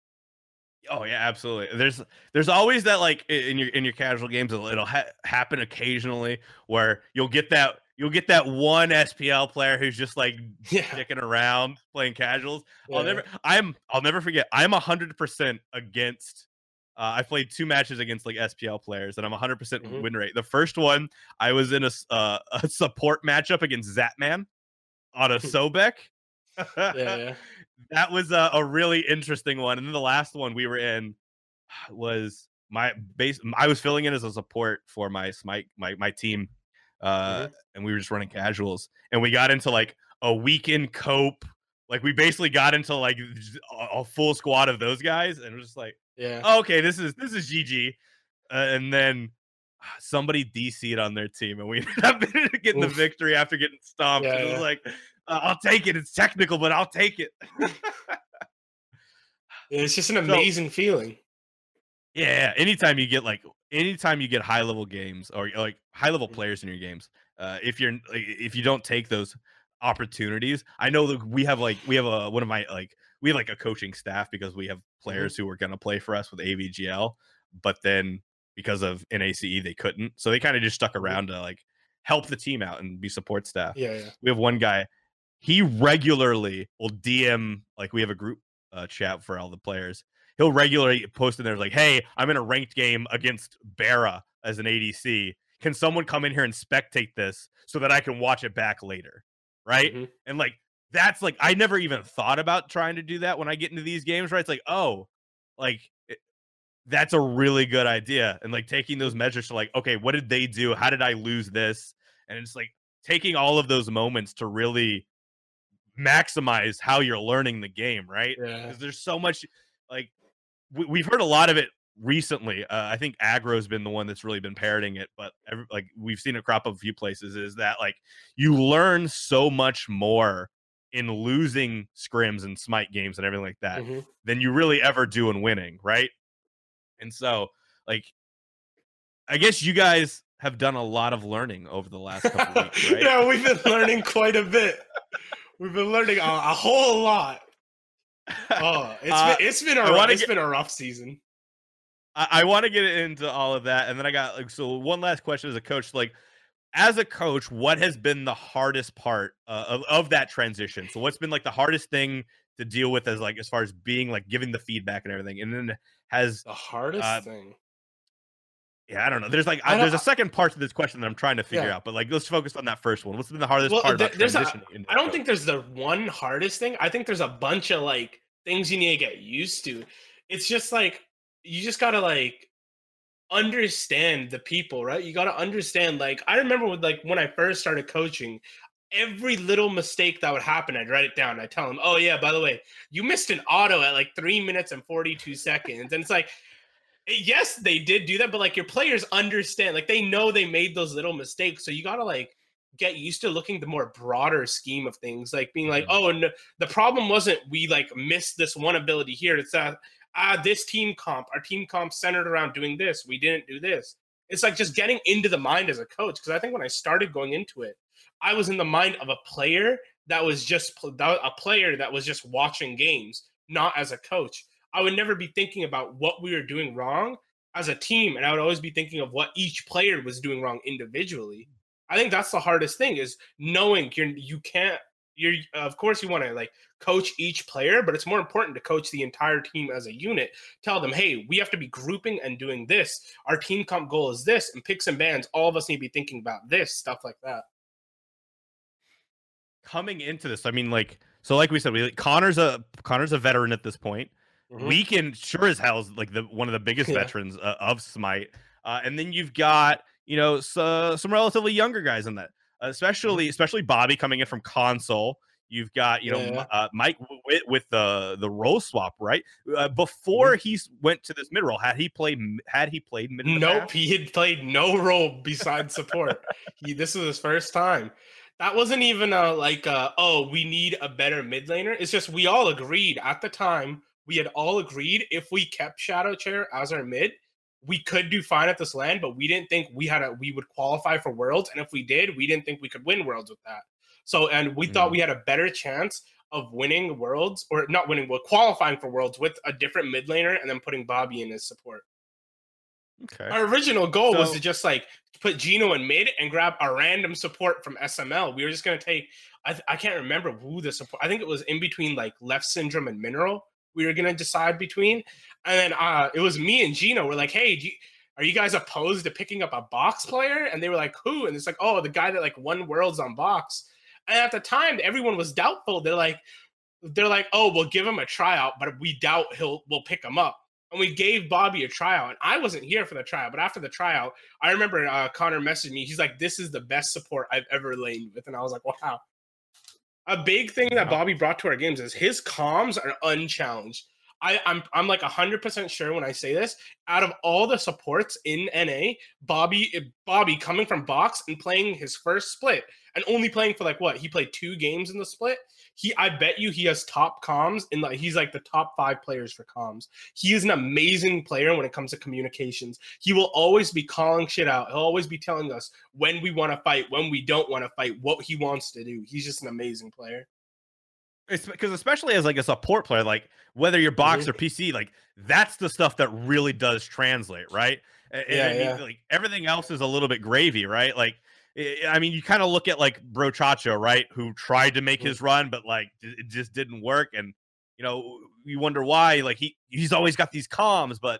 Oh yeah, absolutely. There's always that like in your casual games, it'll happen occasionally where you'll get that one SPL player who's just like Yeah. dicking around playing casuals. Yeah. I'll never forget. I'm 100% against. I've played 2 matches against like SPL players, and I'm 100% Hmm. win rate. The first one, I was in a support matchup against Zatman on a Sobek. Yeah. Yeah. That was a really interesting one. And then the last one we were in was my base. I was filling in as a support for my team, Hmm. and we were just running casuals. And we got into like a weekend cope. Like we basically got into like a full squad of those guys, and it was just like, Yeah. oh, okay, this is GG. And then somebody DC'd on their team, and we ended up getting the Oof. victory after getting stomped. Yeah. And it was Yeah. like, I'll take it. It's technical, but I'll take it. It's just an So amazing feeling. yeah, anytime you get high level games or like high level players in your games, if you don't take those opportunities, I know that we have a one of my like we have like a coaching staff because we have Hmm. players who were gonna play for us with AVGL, but then because of NACE they couldn't, so they kind of just stuck Hmm. around to like help the team out and be support staff. Yeah. Yeah. We have one guy, he regularly will DM, like we have a group chat for all the players. He'll regularly post in there like, "Hey, I'm in a ranked game against Bara as an ADC. Can someone come in here and spectate this so that I can watch it back later?" Right? Hmm. And like that's like I never even thought about trying to do that when I get into these games. Right? It's like, oh, like that's a really good idea. And like taking those measures to like, okay, what did they do? How did I lose this? And it's like taking all of those moments to really maximize how you're learning the game, right? Yeah. Because there's so much like we've heard a lot of it recently. I think Aggro's been the one that's really been parroting it, but like we've seen it crop up a few places. Is that like you learn so much more in losing scrims and smite games and everything like that Hmm. than you really ever do in winning, right? And so, like, I guess you guys have done a lot of learning over the last couple weeks, right? Yeah, we've been learning quite a bit. We've been learning a whole lot. Oh, I want to it's get been a rough season. I want to get into all of that, and then I got like so one last question as a coach, like as a coach, what has been the hardest part of that transition? So what's been like the hardest thing to deal with as like as far as being like giving the feedback and everything, and then has The hardest uh thing. yeah, I don't know. There's like I don't. there's a second part to this question that I'm trying to figure Yeah. out, but like let's focus on that first one. What's been the hardest Well, part about there's transitioning into I a don't coach? think there's the one hardest thing. I think there's a bunch of like things you need to get used to. It's just like you just gotta like understand the people, right? You gotta understand. Like I remember with like when I first started coaching, every little mistake that would happen, I'd write it down. I'd tell them, "Oh yeah, by the way, you missed an auto at like 3 minutes and 42 seconds," and it's like yes, they did do that, but like your players understand, like they know they made those little mistakes. So you gotta like get used to looking the more broader scheme of things, like being like, Mhm. oh, no, the problem wasn't we like missed this one ability here. It's that this team comp, our team comp centered around doing this. We didn't do this. It's like just getting into the mind as a coach. Because I think when I started going into it, I was in the mind of a player that was just a player that was just watching games, not as a coach. I would never be thinking about what we were doing wrong as a team, and I would always be thinking of what each player was doing wrong individually. I think that's the hardest thing is knowing you can't you're of course you want to like coach each player, but it's more important to coach the entire team as a unit. Tell them, hey, we have to be grouping and doing this. Our team comp goal is this, and picks and bans. All of us need to be thinking about this stuff like that. Coming into this, I mean, like, so like we said, Connor's a veteran at this point. Mm-hmm. Weeknd sure as hell is like one of the biggest veterans of Smite, and then you've got some relatively younger guys in that, especially Bobby coming in from console. You've got Mike with the role swap, right? Before he went to this mid role, had he played mid? Nope, he had played no role besides support. This was his first time. That wasn't even oh, we need a better mid laner. It's just we all agreed at the time. We had all agreed if we kept Shadow Chair as our mid, we could do fine at this land, but we didn't think we would qualify for Worlds. And if we did, we didn't think we could win Worlds with that. So, and we thought we had a better chance of winning Worlds, or not winning, but qualifying for Worlds with a different mid laner and then putting Bobby in as support. Okay. Our original goal was to just like put Gino in mid and grab a random support from SML. We were just going to take, I can't remember who the support, I think it was in between like Left Syndrome and Mineral. We were going to decide between. And then it was me and Gino. We're like, hey, are you guys opposed to picking up a box player? And they were like, who? And it's like, oh, the guy that like won Worlds on box. And at the time, everyone was doubtful. They're like, oh, we'll give him a tryout, but we doubt we'll pick him up. And we gave Bobby a tryout. And I wasn't here for the tryout, but after the tryout, I remember Connor messaged me. He's like, this is the best support I've ever laned with. And I was like, wow. A big thing that Bobby brought to our games is his comms are unchallenged. I'm like 100% sure when I say this. Out of all the supports in NA, Bobby coming from box and playing his first split and only playing for like what? He played 2 games in the split. I bet you he has top comms and like he's like the top 5 players for comms. He is an amazing player when it comes to communications. He will always be calling shit out. He'll always be telling us when we want to fight, when we don't want to fight, what he wants to do. He's just an amazing player. It's because especially as like a support player, like whether you're box or PC, like that's the stuff that really does translate, right? And like everything else is a little bit gravy, right? Like, I mean, you kind of look at like Brochacho, right? Who tried to make his run, but like it just didn't work. And, you wonder why, like he's always got these comms, but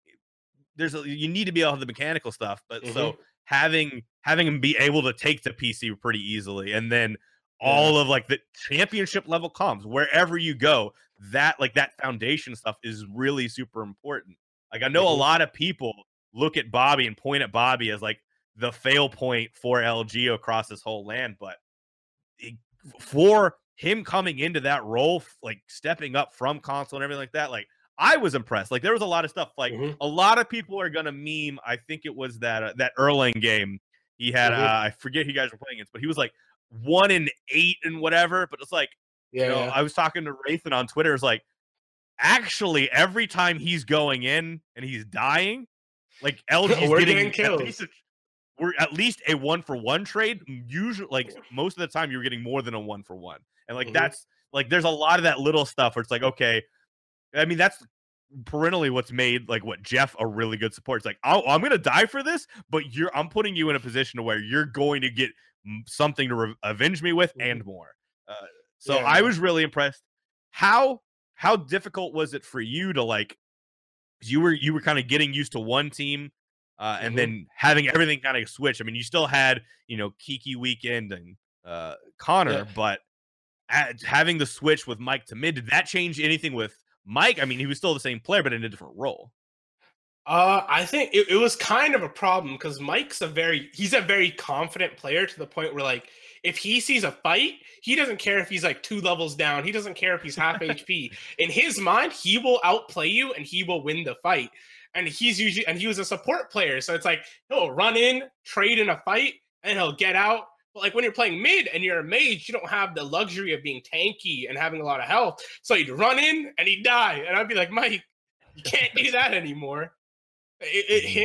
you need to be able to have the mechanical stuff. But so having him be able to take the PC pretty easily, and then all of like the championship level comms wherever you go, that foundation stuff is really super important. Like I know a lot of people look at Bobby and point at Bobby as like the fail point for LG across this whole land, but for him coming into that role, like stepping up from console and everything like that, like I was impressed. Like there was a lot of stuff, like a lot of people are gonna meme. I think it was that Erlang game he had. I forget who you guys were playing against, but he was like 1 in 8 and whatever. But it's like, I was talking to Rathan on Twitter. It's like, actually, every time he's going in and he's dying, like LG's getting kills. We're at least a 1-for-1 trade. Usually, like most of the time, you're getting more than a 1-for-1, and like that's like there's a lot of that little stuff where it's like, okay, I mean that's perennially what's made like what Jeff a really good support. It's like I'm gonna die for this, but I'm putting you in a position to where you're going to get something to avenge me with and more. So I was really impressed. How difficult was it for you to like? You were kind of getting used to one team. And then having everything kind of switch. I mean, you still had, Kiki Weeknd and Connor, but having the switch with Mike to mid, did that change anything with Mike? I mean, he was still the same player, but in a different role. I think it was kind of a problem because Mike's he's a very confident player to the point where like if he sees a fight, he doesn't care if he's like 2 levels down. He doesn't care if he's half HP. In his mind, he will outplay you and he will win the fight. And he was a support player. So it's like, he'll run in, trade in a fight, and he'll get out. But like when you're playing mid and you're a mage, you don't have the luxury of being tanky and having a lot of health. So he'd run in and he'd die. And I'd be like, Mike, you can't do that anymore. He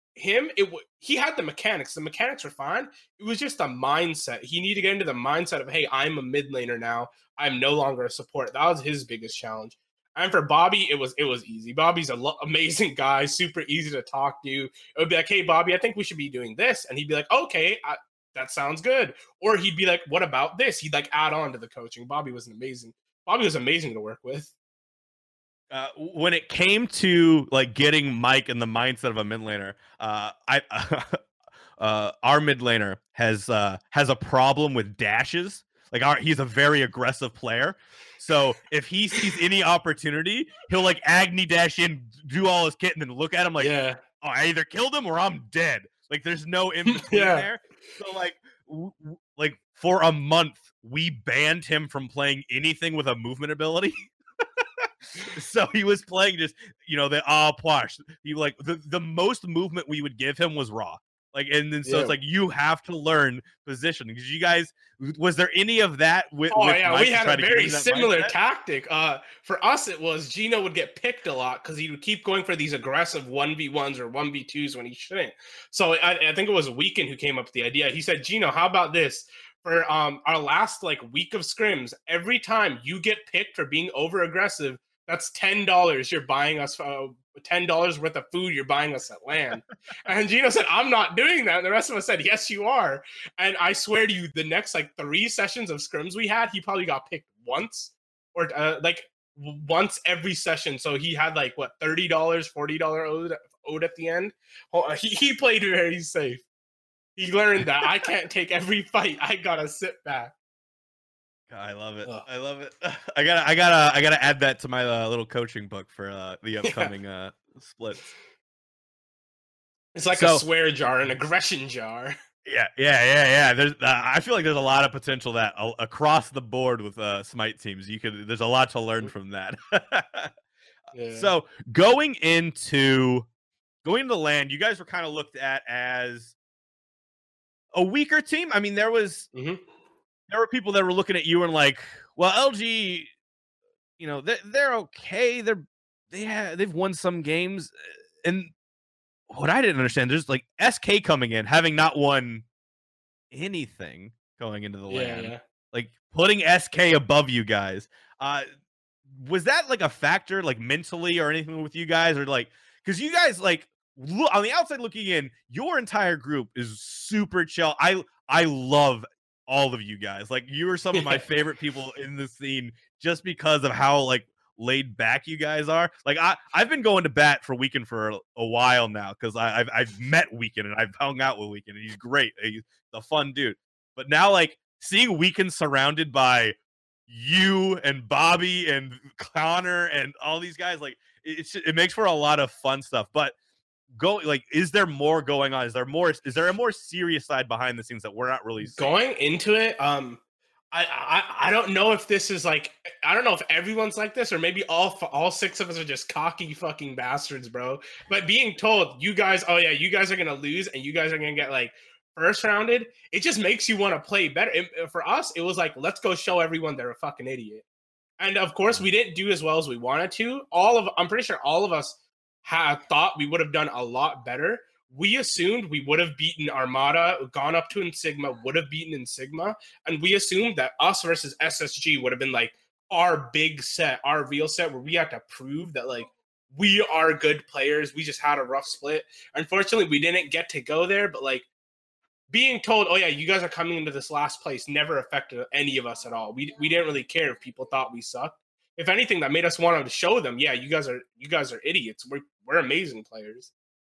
had the mechanics. The mechanics were fine. It was just a mindset. He needed to get into the mindset of, hey, I'm a mid laner now. I'm no longer a support. That was his biggest challenge. And for Bobby, it was easy. Bobby's an amazing guy, super easy to talk to. It would be like, hey, Bobby, I think we should be doing this. And he'd be like, okay, that sounds good. Or he'd be like, what about this? He'd like add on to the coaching. Bobby was amazing to work with. When it came to like getting Mike in the mindset of a mid laner, our mid laner has a problem with dashes. Like he's a very aggressive player. So if he sees any opportunity, he'll like Agni dash in, do all his kit, and then look at him like, Yeah. oh, I either killed him or I'm dead. Like there's no in between Yeah. there. So like for a month, we banned him from playing anything with a movement ability. So he was playing just, you know, the Posh. He like the most movement we would give him was raw. Like, and then so Yeah. it's like you have to learn positioning. Because you guys, was there any of that with? Oh with yeah, Mike we to had try a to get very into that similar mindset? tactic. For us, it was Gino would get picked a lot because he would keep going for these aggressive 1v1s or 1v2s when he shouldn't. So I think it was Weekend who came up with the idea. He said, Gino, how about this? For our last like week of scrims, every time you get picked for being over aggressive, that's $10 you're buying us. $10 worth of food you're buying us at LAN. And Gino said, I'm not doing that. And the rest of us said, yes, you are. And I swear to you, the next like 3 sessions of scrims we had, he probably got picked once or like once every session. So he had like what, $30, $40 owed at the end. He played very safe. He learned that I can't take every fight. I gotta sit back. I love it. Ugh. I love it. I gotta add that to my little coaching book for the upcoming splits. It's like So- a swear jar, an aggression jar. Yeah. There's, I feel like there's a lot of potential that across the board with Smite teams. There's a lot to learn from that. Yeah. So going into the LAN, you guys were kind of looked at as a weaker team. I mean, there were people that were looking at you and like, well, LG, you know, they're okay. They've won some games, and what I didn't understand, there's like SK coming in, having not won anything going into the LAN, Yeah. like putting SK above you guys. Was that like a factor, like mentally or anything with you guys, or like because you guys like look on the outside looking in, your entire group is super chill. I love all of you guys. Like you are some of my favorite people in the scene just because of how like laid back you guys are. Like I've been going to bat for Weekend for a while now because I've met Weekend and I've hung out with Weekend and he's great. He's a fun dude. But now like seeing Weekend surrounded by you and Bobby and Connor and all these guys, like it makes for a lot of fun stuff. But is there more going on? Is there a more serious side behind the scenes that we're not really seeing? Going into it, I don't know if this is like, I don't know if everyone's like this or maybe all 6 of us are just cocky fucking bastards, bro. But being told you guys are gonna lose and you guys are gonna get like first rounded, it just makes you want to play better. For us, it was like, let's go show everyone they're a fucking idiot. And of course, we didn't do as well as we wanted to. I'm pretty sure all of us had thought we would have done a lot better. We assumed we would have beaten Armada, gone up to Insigma, would have beaten Insigma, and we assumed that us versus SSG would have been like our big set, our real set, where we had to prove that like we are good players. We just had a rough split. Unfortunately, we didn't get to go there, but like being told, oh yeah, you guys are coming into this last place never affected any of us at all. We didn't really care if people thought we sucked. If anything, that made us want to show them, yeah, you guys are idiots. We're amazing players.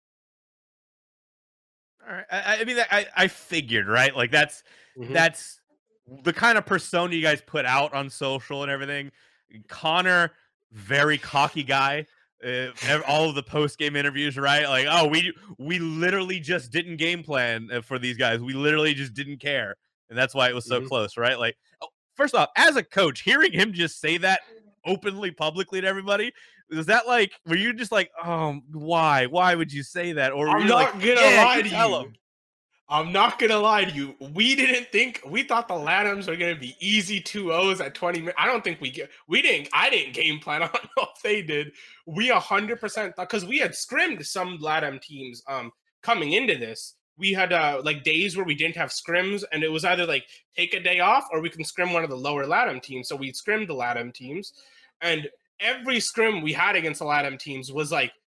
All right. I mean, I figured, right? Like that's the kind of persona you guys put out on social and everything. Connor, very cocky guy. All of the post game interviews, right? Like, oh, we literally just didn't game plan for these guys. We literally just didn't care, and that's why it was so close, right? Like, first off, as a coach, hearing him just say that openly, publicly to everybody. Was that like, were you just like, oh, why? Why would you say that? Or I'm not gonna lie to you. I'm not gonna lie to you. We thought the LATAMs were gonna be easy 2-0s at 20 minutes. I don't think I didn't game plan. I don't know if they did. We 100% thought, because we had scrimmed some LATAM teams coming into this. We had like days where we didn't have scrims, and it was either like take a day off or we can scrim one of the lower LATAM teams. So we scrimmed the LATAM teams, and every scrim we had against the LATAM teams was like,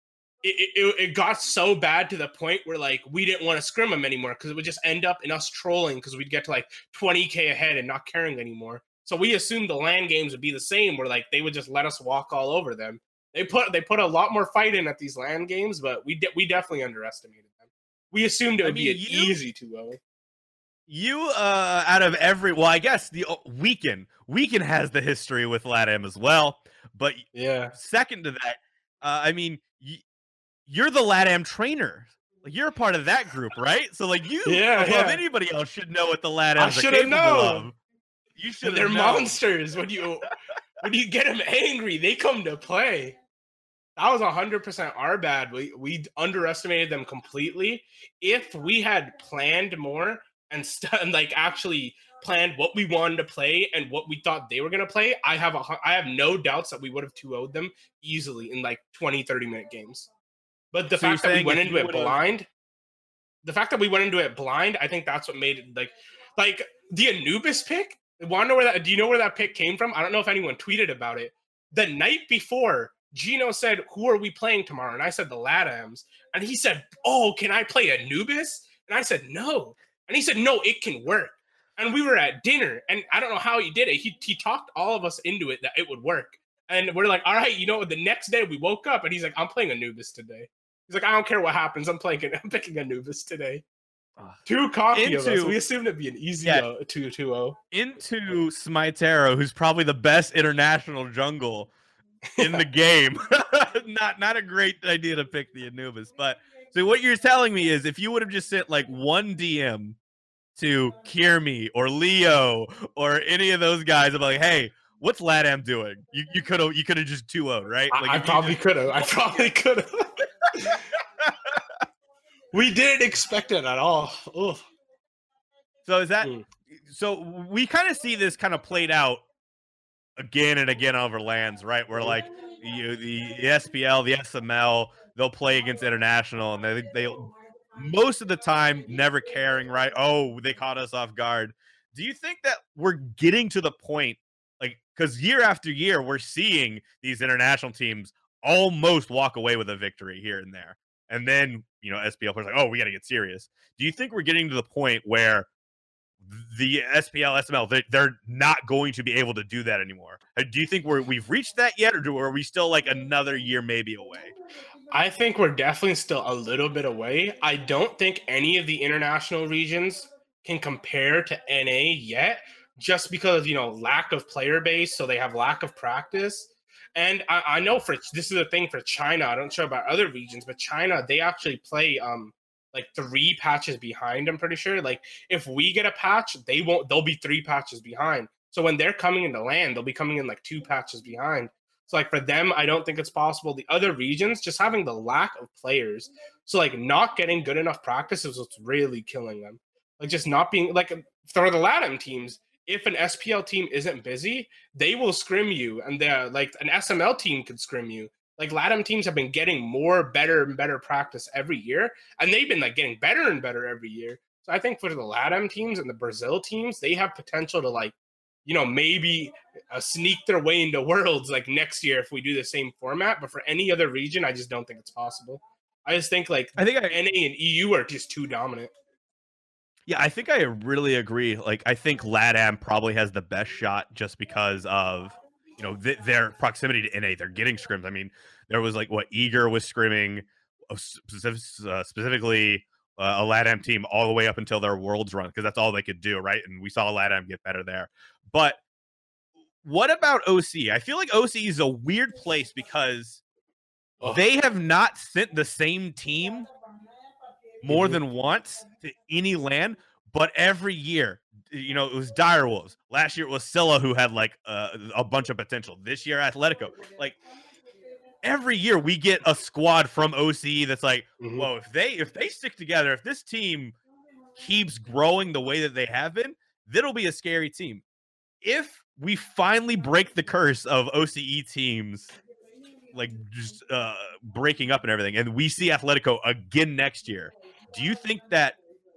it got so bad to the point where like we didn't want to scrim them anymore because it would just end up in us trolling because we'd get to like 20K ahead and not caring anymore. So we assumed the LAN games would be the same, where like they would just let us walk all over them. They put a lot more fight in at these LAN games, but we definitely underestimated them. We assumed it would be an easy 2-0. You out of every, well, I guess the Weekend has the history with LATAM as well, but yeah, second to that, I mean, you're the LATAM trainer. Like, you're a part of that group, right? So like you above anybody else should know what the LATAMs are capable of. You should. They're monsters. When you get them angry, they come to play. That was 100% our bad. We underestimated them completely. If we had planned more and like actually planned what we wanted to play and what we thought they were going to play, I have no doubts that we would have 2-0'd them easily in like 20-30 minute games. But the fact that we went into it blind, I think that's what made it like the Anubis pick. Do you know where that pick came from? I don't know if anyone tweeted about it. The night before, Gino said, "Who are we playing tomorrow?" And I said, "The LATAMs." And he said, "Oh, can I play Anubis?" And I said, "No." And he said, "No, it can work." And we were at dinner, and I don't know how he did it. He talked all of us into it that it would work. And we're like, all right, the next day we woke up, and he's like, "I'm playing Anubis today." He's like, "I don't care what happens. I'm picking Anubis today." Too cocky of us. We assumed it'd be an easy 2-0. Into Smitero, who's probably the best international jungle in the game. Not a great idea to pick the Anubis. But so what you're telling me is if you would have just sent like one DM to Kiermi or Leo or any of those guys, I'm like, hey, what's LATAM doing? You could have just 2-0'd, right? Like, I probably could have. We didn't expect it at all. Oof. So is that so we kind of see this kind of played out again and again over LANs, right? Where like the SPL, the SML, they'll play against international and they most of the time never caring, right? Oh, they caught us off guard. Do you think that we're getting to the point, like, because year after year we're seeing these international teams almost walk away with a victory here and there, and then SPL players like, oh, we got to get serious. Do you think we're getting to the point where the SPL, SML, they're not going to be able to do that anymore? Do you think we've reached that yet, or are we still like another year maybe away? I think we're definitely still a little bit away. I don't think any of the international regions can compare to NA yet, just because, lack of player base, so they have lack of practice. And I know this is a thing for China. I don't know about other regions, but China, they actually play like 3 patches behind, I'm pretty sure. Like if we get a patch, they'll be 3 patches behind. So when they're coming into LAN, they'll be coming in like 2 patches behind. So like for them, I don't think it's possible. The other regions, just having the lack of players. So like not getting good enough practice is what's really killing them. Like just not being like for the LATAM teams, if an SPL team isn't busy, they will scrim you, and they're like an SML team could scrim you. Like LATAM teams have been getting better and better practice every year, and they've been like getting better and better every year. So I think for the LATAM teams and the Brazil teams, they have potential to like, maybe sneak their way into Worlds like next year if we do the same format. But for any other region, I just don't think it's possible. I just think NA and EU are just too dominant. Yeah, I think I really agree. Like, I think LATAM probably has the best shot just because of, their proximity to NA. They're getting scrims. I mean, there was like Eager was scrimming specifically a LATAM team all the way up until their Worlds run, because that's all they could do, right? And we saw LATAM get better there. But what about OC? I feel like OC is a weird place because they have not sent the same team more than once to any LAN, but every year, it was Direwolves. Last year it was Scylla, who had like a bunch of potential. This year Atletico. Like every year we get a squad from OC that's like, whoa, if they stick together, if this team keeps growing the way that they have been, that'll be a scary team. If we finally break the curse of OCE teams like just breaking up and everything, and we see Atletico again next year, do you think that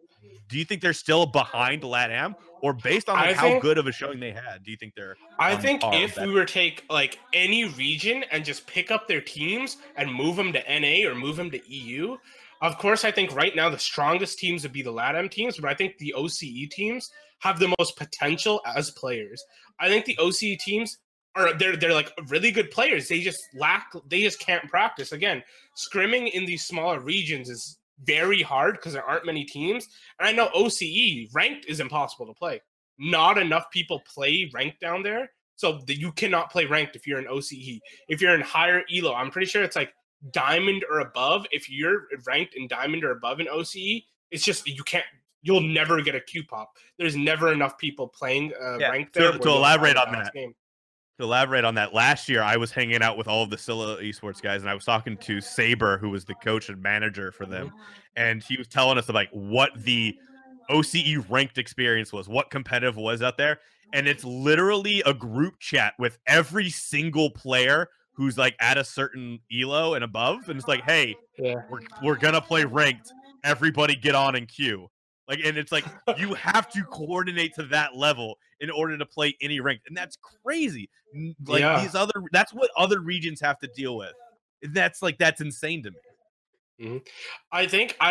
do you think they're still behind LATAM, or based on like how good of a showing they had, do you think they're? I think if we were to take like any region and just pick up their teams and move them to NA or move them to EU, of course, I think right now the strongest teams would be the LATAM teams, but I think the OCE teams have the most potential as players. I think the OCE teams they're like really good players. They just can't practice. Again, scrimming in these smaller regions is very hard because there aren't many teams. And I know OCE ranked is impossible to play. Not enough people play ranked down there. So you cannot play ranked if you're in OCE. If you're in higher ELO, I'm pretty sure it's like diamond or above. If you're ranked in diamond or above in OCE, it's just you'll never get a Q pop. There's never enough people playing ranked there. To elaborate on that. To elaborate on that, last year I was hanging out with all of the Scylla esports guys, and I was talking to Saber, who was the coach and manager for them, and he was telling us about what the OCE ranked experience was, what competitive was out there, and it's literally a group chat with every single player who's like at a certain elo and above, and it's like, hey, we're gonna play ranked. Everybody get on in queue. Like, and it's like you have to coordinate to that level in order to play any ranked, and that's crazy. Like that's what other regions have to deal with. That's insane to me. I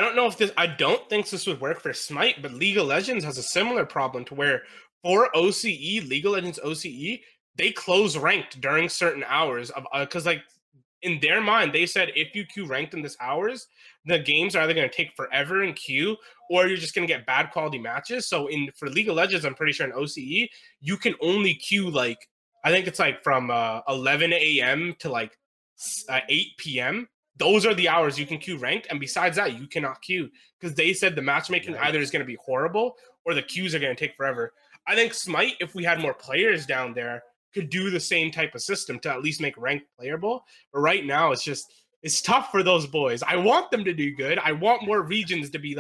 don't think this would work for Smite, but League of Legends has a similar problem to where for OCE, League of Legends OCE, they close ranked during certain hours of because like in their mind they said if you queue ranked in this hours, the games are either going to take forever in queue or you're just going to get bad quality matches. So for League of Legends, I'm pretty sure in OCE you can only queue like I think it's like from 11 a.m. to like 8 p.m. Those are the hours you can queue ranked, and besides that, you cannot queue because they said the matchmaking either is going to be horrible or the queues are going to take forever. I think Smite, if we had more players down there, could do the same type of system to at least make ranked playable. But right now, it's tough for those boys. I want them to do good. I want more regions to be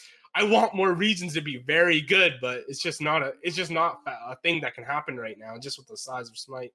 very good, but it's just not a thing that can happen right now, just with the size of Smite.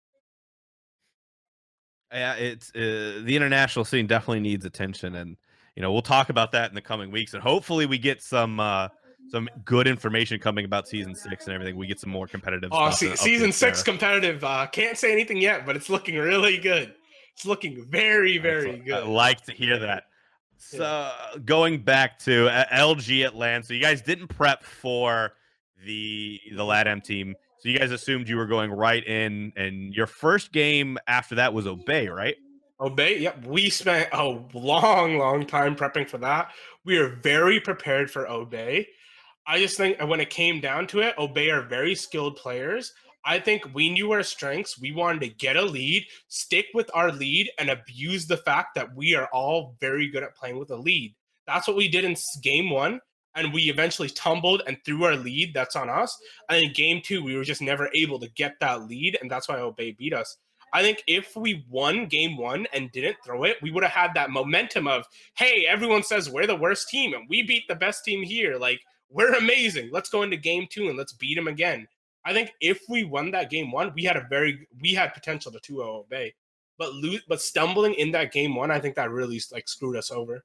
Yeah, it's the international scene definitely needs attention, and we'll talk about that in the coming weeks, and hopefully we get some good information coming about season 6 and everything. We get some more competitive stuff. Season 6 competitive. Can't say anything yet, but it's looking really good. It's looking very, very good. I like to hear that. So going back to LG at LAN, so you guys didn't prep for the LATAM team. So you guys assumed you were going right in, and your first game after that was Obey, right? Obey, yep. We spent a long, long time prepping for that. We are very prepared for Obey. I just think when it came down to it, Obey are very skilled players. I think we knew our strengths. We wanted to get a lead, stick with our lead, and abuse the fact that we are all very good at playing with a lead. That's what we did in game 1. And we eventually tumbled and threw our lead. That's on us. And in game 2, we were just never able to get that lead. And that's why Obey beat us. I think if we won game 1 and didn't throw it, we would have had that momentum of, hey, everyone says we're the worst team and we beat the best team here. Like, we're amazing. Let's go into game 2 and let's beat them again. I think if we won that game 1, we had potential to 2-0 Obey. But stumbling in that game 1, I think that really screwed us over.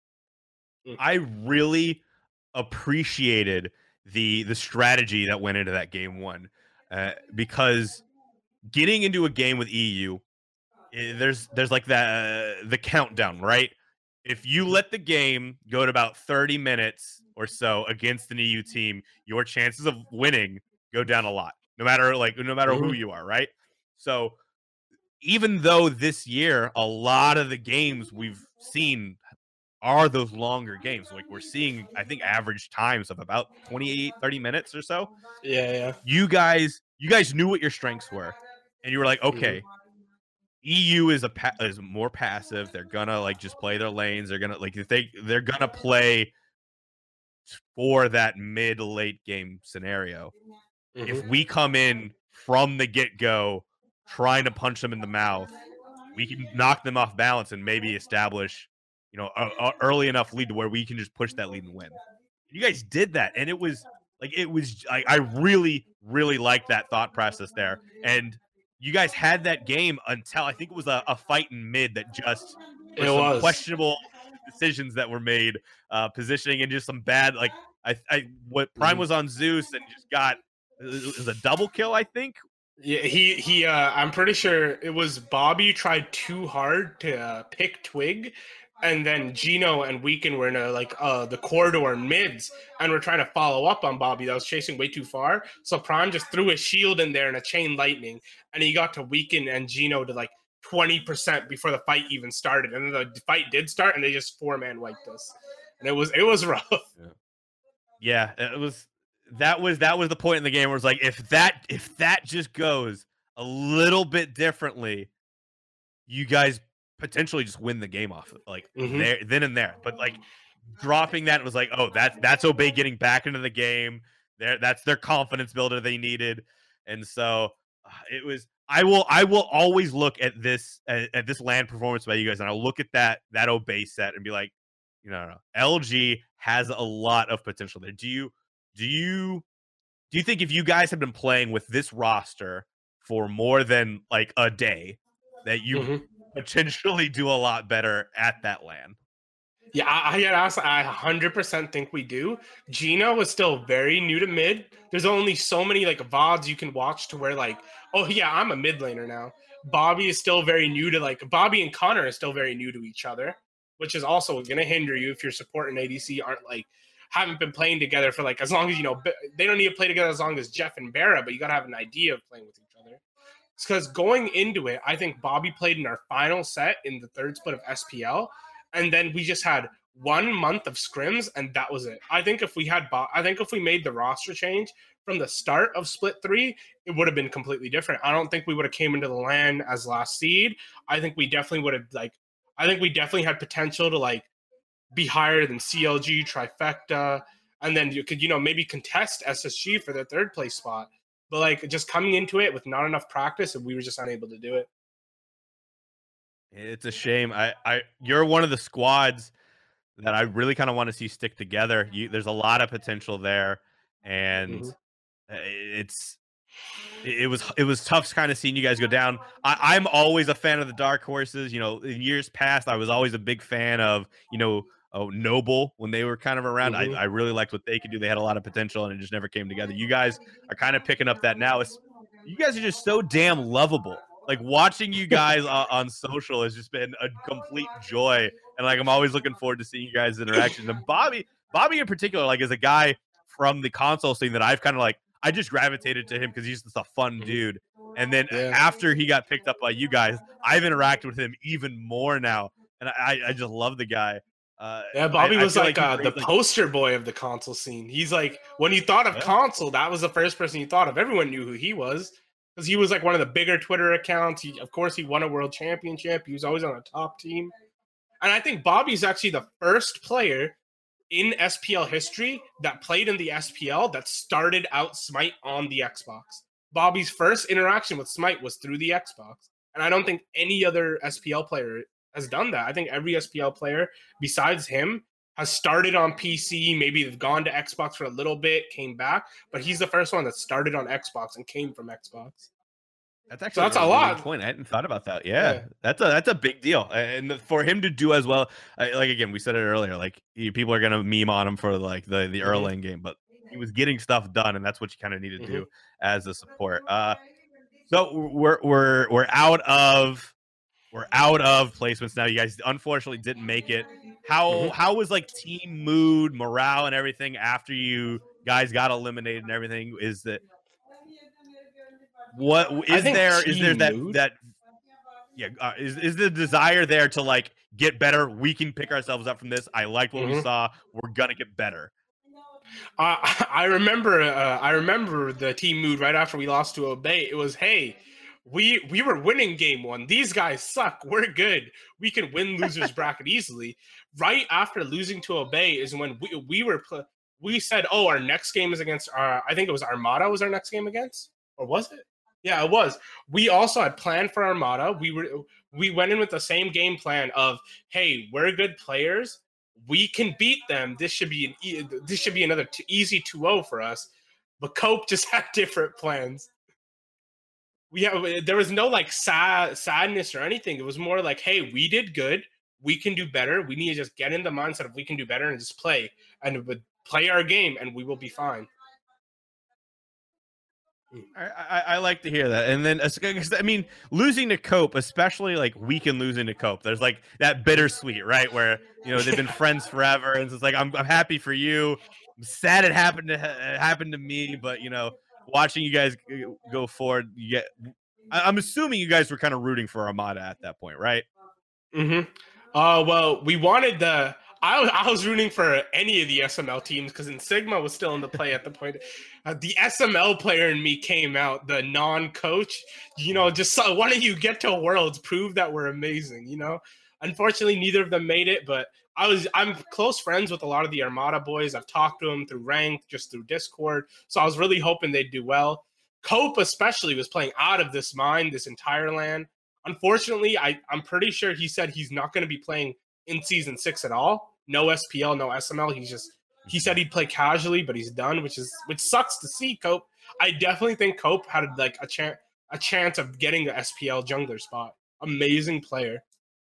I really appreciated the strategy that went into that game 1 because getting into a game with EU, there's like the countdown, right? If you let the game go to about 30 minutes or so against an EU team, your chances of winning go down a lot, no matter who you are, right? So even though this year a lot of the games we've seen are those longer games, like we're seeing, I think, average times of about 30 minutes or so. Yeah. You guys knew what your strengths were, and you were like, okay, EU is more passive. They're gonna just play their lanes. They're gonna they're gonna play for that mid late game scenario. If we come in from the get go trying to punch them in the mouth, we can knock them off balance and maybe establish a early enough lead to where we can just push that lead and win. You guys did that, and it was I really, really liked that thought process there. And you guys had that game until I think it was a fight in mid that just some questionable decisions that were made, positioning, and just some bad what Prime was on Zeus and just got it was a double kill, I think. Yeah, he I'm pretty sure it was Bobby tried too hard to pick Twig, and then Gino and Weekend were in the corridor mids, and we're trying to follow up on Bobby that was chasing way too far. So Prime just threw his shield in there and a chain lightning, and he got to Weekend and Gino to like 20% before the fight even started, and then the fight did start, and they just 4-man wiped us, and it was rough. Yeah, it was. That was the point in the game where it's like if that just goes a little bit differently, you guys potentially just win the game off like there then and there. But like dropping that was like, oh, that's Obey getting back into the game. That's their confidence builder they needed, and so it was. I will always look at this LAN performance by you guys, and I'll look at that Obey set and be like, no, LG has a lot of potential there. Do you think if you guys have been playing with this roster for more than like a day that you potentially do a lot better at that LAN? Yeah, I 100% think we do. Gino is still very new to mid. There's only so many like VODs you can watch to where like, oh yeah, I'm a mid laner now. Bobby is still very new to like Bobby and Connor are still very new to each other, which is also going to hinder you if your support and ADC haven't been playing together for like as long as they don't need to play together as long as Jeff and Barra, but you got to have an idea of playing with each other. It's because going into it, I think Bobby played in our final set in the third split of SPL, and then we just had 1 month of scrims, and that was it. I think if we made the roster change from the start of split 3, it would have been completely different. I don't think we would have came into the LAN as last seed. I think we definitely would have had potential to be higher than CLG, Trifecta, and then you could, maybe contest SSG for their third place spot. But just coming into it with not enough practice, and we were just unable to do it. It's a shame. You're one of the squads that I really kind of want to see stick together. There's a lot of potential there, and it was tough kind of seeing you guys go down. I'm always a fan of the dark horses. In years past, I was always a big fan of Noble when they were kind of around. I really liked what they could do. They had a lot of potential, and it just never came together. You guys are kind of picking up that now. You guys are just so damn lovable. Like watching you guys on social has just been a complete joy, and I'm always looking forward to seeing you guys' interactions. And Bobby in particular, is a guy from the console scene that I've kind of I just gravitated to him because he's just a fun dude. And then after he got picked up by you guys, I've interacted with him even more now, and I just love the guy. Bobby was the poster boy of the console scene. He's when you thought of console, that was the first person you thought of. Everyone knew who he was because he was one of the bigger Twitter accounts. Of course, he won a world championship. He was always on a top team. And I think Bobby's actually the first player in SPL history that played in the SPL that started out Smite on the Xbox. Bobby's first interaction with Smite was through the Xbox. And I don't think any other SPL player has done that. I think every SPL player besides him has started on PC, maybe they've gone to Xbox for a little bit, came back, but he's the first one that started on Xbox and came from Xbox. That's a lot. Point. I hadn't thought about that. Yeah. That's a big deal, and for him to do as well. Again, we said it earlier. People are gonna meme on him for the early lane game, but he was getting stuff done, and that's what you kind of need to do as a support. So we're out of placements now. You guys unfortunately didn't make it. How was team mood, morale, and everything after you guys got eliminated and everything? Is that what is there? Is there that is the desire there to get better? We can pick ourselves up from this. I liked what we saw. We're gonna get better. I remember the team mood right after we lost to Obey. It was, hey, we were winning game 1. These guys suck. We're good. We can win losers bracket easily. Right after losing to Obey is when we said, oh, our next game is against I think it was Armada was our next game against, or was it? Yeah, it was. We also had planned for Armada. We went in with the same game plan of, hey, we're good players. We can beat them. This should be another easy 2-0 for us. But Cope just had different plans. There was no sadness or anything. It was more hey, we did good. We can do better. We need to just get in the mindset of we can do better and just play. And with play our game, and we will be fine. I like to hear that. And then, I mean, losing to Cope, especially like weekend losing to Cope, there's like that bittersweet, right? Where, you know, they've been friends forever. And it's like, I'm happy for you. I'm sad it happened to me. But, you know, watching you guys go forward, I'm assuming you guys were kind of rooting for Armada at that point, right? Mm-hmm. Well, we wanted I was rooting for any of the SML teams because Sigma was still in the play at the point. The SML player in me came out, the non-coach. You know, just why don't you get to Worlds, prove that we're amazing? You know, unfortunately, neither of them made it. But I'm close friends with a lot of the Armada boys. I've talked to them through Ranked, just through Discord. So I was really hoping they'd do well. Cope especially was playing out of this mind this entire LAN. Unfortunately, I'm pretty sure he said he's not going to be playing in Season 6 at all. No SPL, no SML. He said he'd play casually, but he's done, which sucks to see, Cope. I definitely think Cope had like a chance of getting the SPL jungler spot. Amazing player.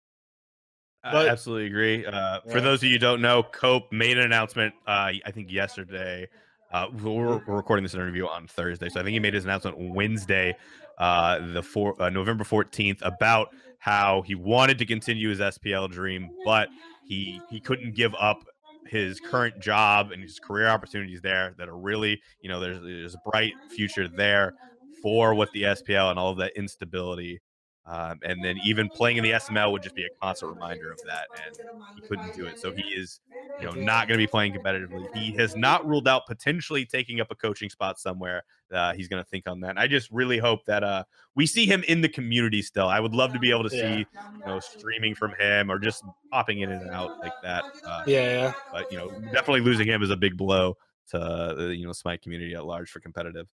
I absolutely agree. For those of you who don't know, Cope made an announcement, I think yesterday. We're recording this interview on Thursday, so I think he made his announcement Wednesday, November 14th, about how he wanted to continue his SPL dream, but he couldn't give up his current job and his career opportunities there that are really, you know, there's a bright future there for what the SPL and all of that instability. And then even playing in the SML would just be a constant reminder of that, and he couldn't do it. So he is, you know, not going to be playing competitively. He has not ruled out potentially taking up a coaching spot somewhere. He's going to think on that. And I just really hope that we see him in the community still. I would love to be able to see, you know, streaming from him or just popping in and out like that. But, you know, definitely losing him is a big blow to the, you know, Smite community at large for competitive.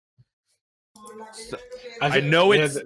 So, I know it's...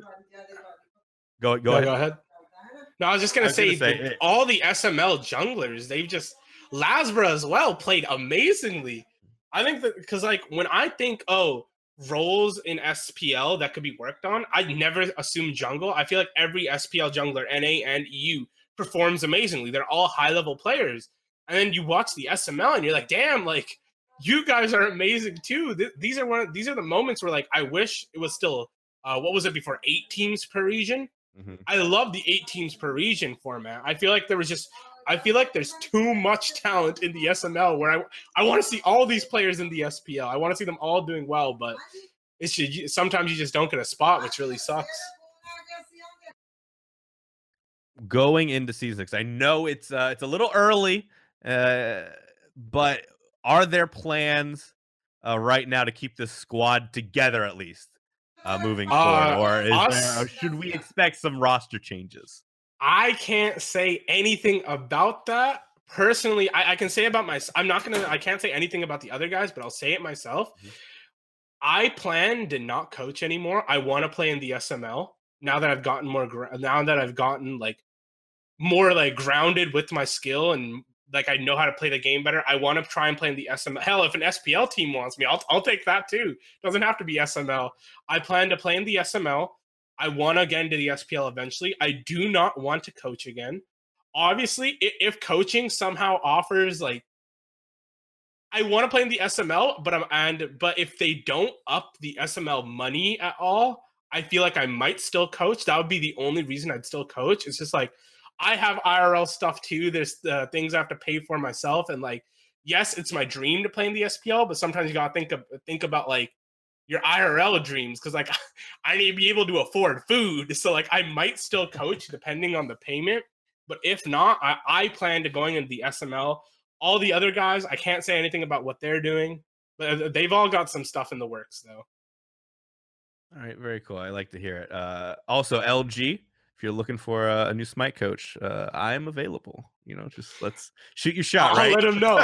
Go ahead. No, I was just gonna say all the SML junglers, they've just Lasbra as well played amazingly. I think that because like when I think roles in SPL that could be worked on, I never assume jungle. I feel like every SPL jungler, NA and EU, performs amazingly. They're all high level players, and then you watch the SML and you're like, damn, like you guys are amazing too. These are the moments where like I wish it was still what was it before 8 teams per region. Mm-hmm. I love the 8 teams per region format. I feel like there's too much talent in the SML where I want to see all these players in the SPL. I want to see them all doing well, but sometimes you just don't get a spot, which really sucks. Going into Season 6, I know it's a little early, but are there plans right now to keep this squad together at least? Moving forward, or should we expect some roster changes? I can't say anything about that personally. I can say about myself. I can't say anything about the other guys, but I'll say it myself. Mm-hmm. I plan to not coach anymore. I want to play in the SML now that I've gotten like more like grounded with my skill and like I know how to play the game better. I want to try and play in the SML. Hell, if an SPL team wants me, I'll take that too. Doesn't have to be SML. I plan to play in the SML. I want to get into the SPL eventually. I do not want to coach again. Obviously, if coaching somehow offers like, I want to play in the SML, but if they don't up the SML money at all, I feel like I might still coach. That would be the only reason I'd still coach. It's just like, I have IRL stuff too. There's things I have to pay for myself, and like, yes, it's my dream to play in the SPL, but sometimes you gotta think about like your IRL dreams because like I need to be able to afford food. So like I might still coach depending on the payment, but if not, I plan to going into the SML. All the other guys, I can't say anything about what they're doing, but they've all got some stuff in the works though. All right, very cool. I like to hear it. Also, LG. If you're looking for a new Smite coach, I'm available. You know, just let's shoot your shot. I'll let him know.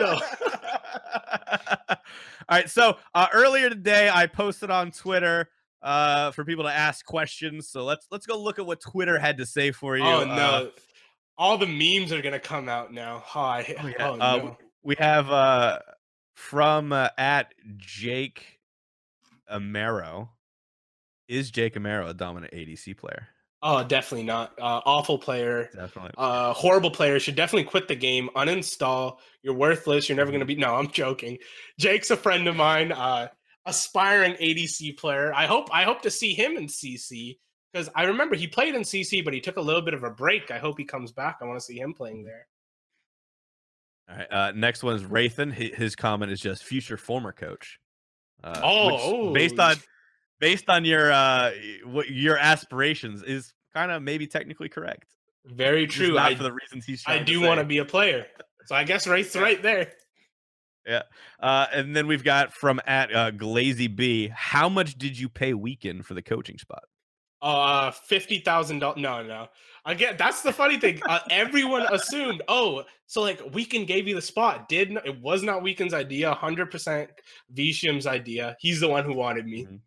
All right. So earlier today, I posted on Twitter for people to ask questions. So let's go look at what Twitter had to say for you. Oh no! All the memes are gonna come out now. Hi. No. We have from at Jake Amaro. Is Jake Amaro a dominant ADC player? Oh, definitely not. Awful player. Definitely. Horrible player. Should definitely quit the game. Uninstall. You're worthless. You're never Mm-hmm. going to be. No, I'm joking. Jake's a friend of mine. Aspiring ADC player. I hope to see him in CC because I remember he played in CC, but he took a little bit of a break. I hope he comes back. I want to see him playing there. All right. Next one is Rathan. His comment is just future former coach. Which based on your what your aspirations is kind of maybe technically correct. Very true. Not for the reasons he's trying I do want to be a player, so I guess Wraith's right there. Yeah. And then we've got from at Glazy B. How much did you pay Weekend for the coaching spot? $50,000. No. I get that's the funny thing. Everyone assumed, oh, so like Weekend gave you the spot. It was not Weekend's idea. 100% Vicium's idea. He's the one who wanted me. Mm-hmm.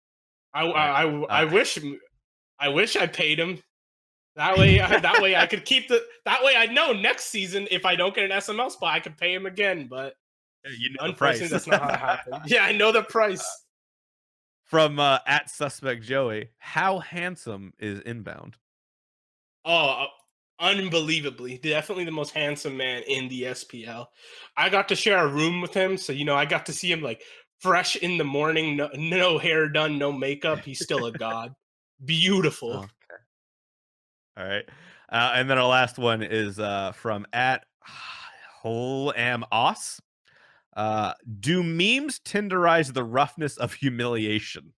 I wish I paid him. That way I could keep that way I know next season if I don't get an SML spot I could pay him again. But unfortunately, that's not how it happened. Yeah, I know the price. From at Suspect Joey, how handsome is Inbound? Oh, unbelievably. Definitely the most handsome man in the SPL. I got to share a room with him, so I got to see him like fresh in the morning, no hair done, no makeup. He's still a god. Beautiful. Okay. All right. And then our last one is from at Whole Am Os. Do memes tenderize the roughness of humiliation?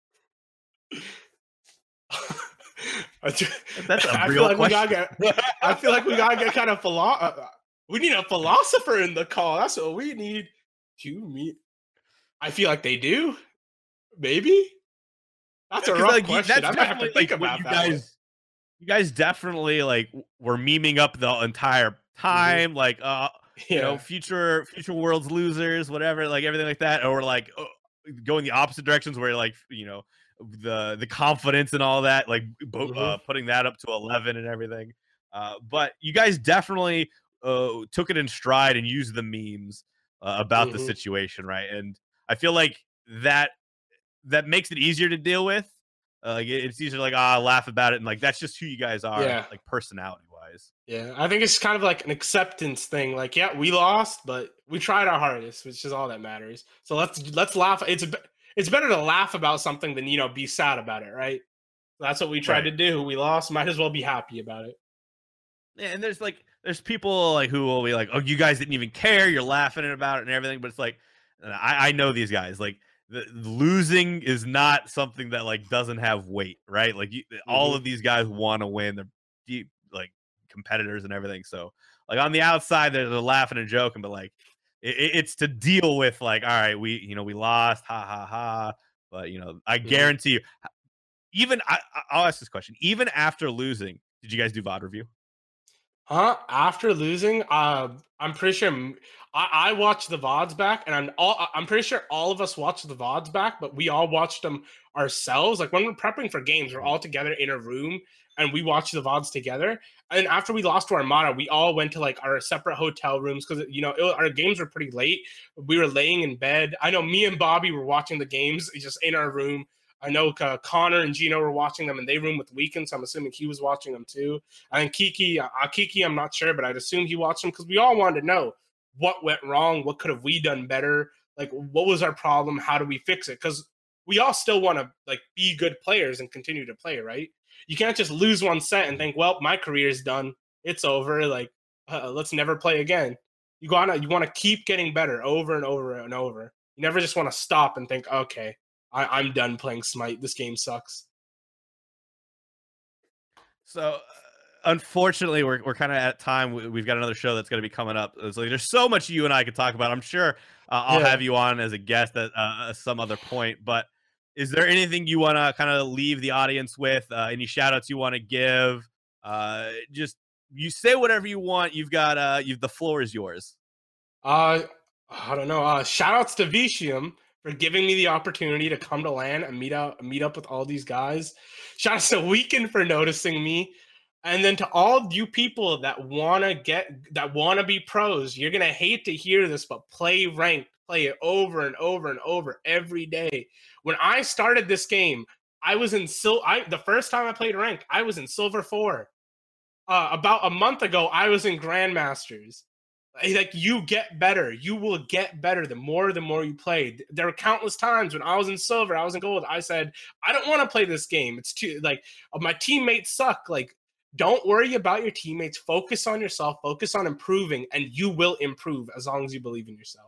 That's a real question. I feel like we gotta get kind of we need a philosopher in the call. That's what we need. I feel like they do. Maybe. That's a rough question. I might have to think about that. You guys definitely like were memeing up the entire time, like future world's losers, whatever, like everything like that, or like going the opposite directions where like the confidence and all that, like putting that up to 11 and everything. But you guys definitely took it in stride and used the memes about the situation, right? And I feel like that makes it easier to deal with. Like it's easier to like laugh about it, and like that's just who you guys are, like personality wise. Yeah, I think it's kind of like an acceptance thing. Like, yeah, we lost, but we tried our hardest, which is all that matters. So let's laugh. It's better to laugh about something than be sad about it, right? That's what we tried to do. We lost. Might as well be happy about it. Yeah, and there's people like who will be like, oh, you guys didn't even care. You're laughing about it and everything, but it's like I know these guys like. The losing is not something that like doesn't have weight, right? Like all of these guys want to win. They're deep, like competitors and everything. So like on the outside, they're laughing and joking, but like it's to deal with like, all right, we lost, ha ha ha. But I guarantee you, even I'll ask this question: even after losing, did you guys do VOD review? After losing, I'm pretty sure I watched the VODs back, and I'm pretty sure all of us watched the VODs back, but we all watched them ourselves. Like when we're prepping for games, we're all together in a room, and we watched the VODs together. And after we lost to Armada, we all went to like our separate hotel rooms because our games were pretty late. We were laying in bed. I know me and Bobby were watching the games just in our room. I know Connor and Gino were watching them, and they room with Weekend, so I'm assuming he was watching them too. I think Kiki, I'm not sure, but I'd assume he watched them because we all wanted to know what went wrong, what could have we done better, like what was our problem, how do we fix it? Because we all still want to like be good players and continue to play, right? You can't just lose one set and think, well, my career is done, it's over, like let's never play again. You want to keep getting better over and over and over. You never just want to stop and think, okay, I'm done playing Smite. This game sucks. So, unfortunately, we're kind of at time. We've got another show that's going to be coming up. It's like, there's so much you and I could talk about. I'm sure I'll have you on as a guest at some other point. But is there anything you want to kind of leave the audience with? Any shout outs you want to give? Just you say whatever you want. You've got the floor is yours. I don't know. Shout outs to Vicium for giving me the opportunity to come to LAN and meet up with all these guys. Shout out to Weekend for noticing me. And then to all you people that want to be pros, you're going to hate to hear this, but play ranked, play it over and over and over every day. When I started this game, I was in the first time I played ranked, I was in Silver 4. About a month ago, I was in Grandmasters. Like, you get better. You will get better the more you play. There were countless times when I was in Silver, I was in Gold. I said, I don't want to play this game. It's too, like, my teammates suck. Like, don't worry about your teammates. Focus on yourself. Focus on improving, and you will improve as long as you believe in yourself.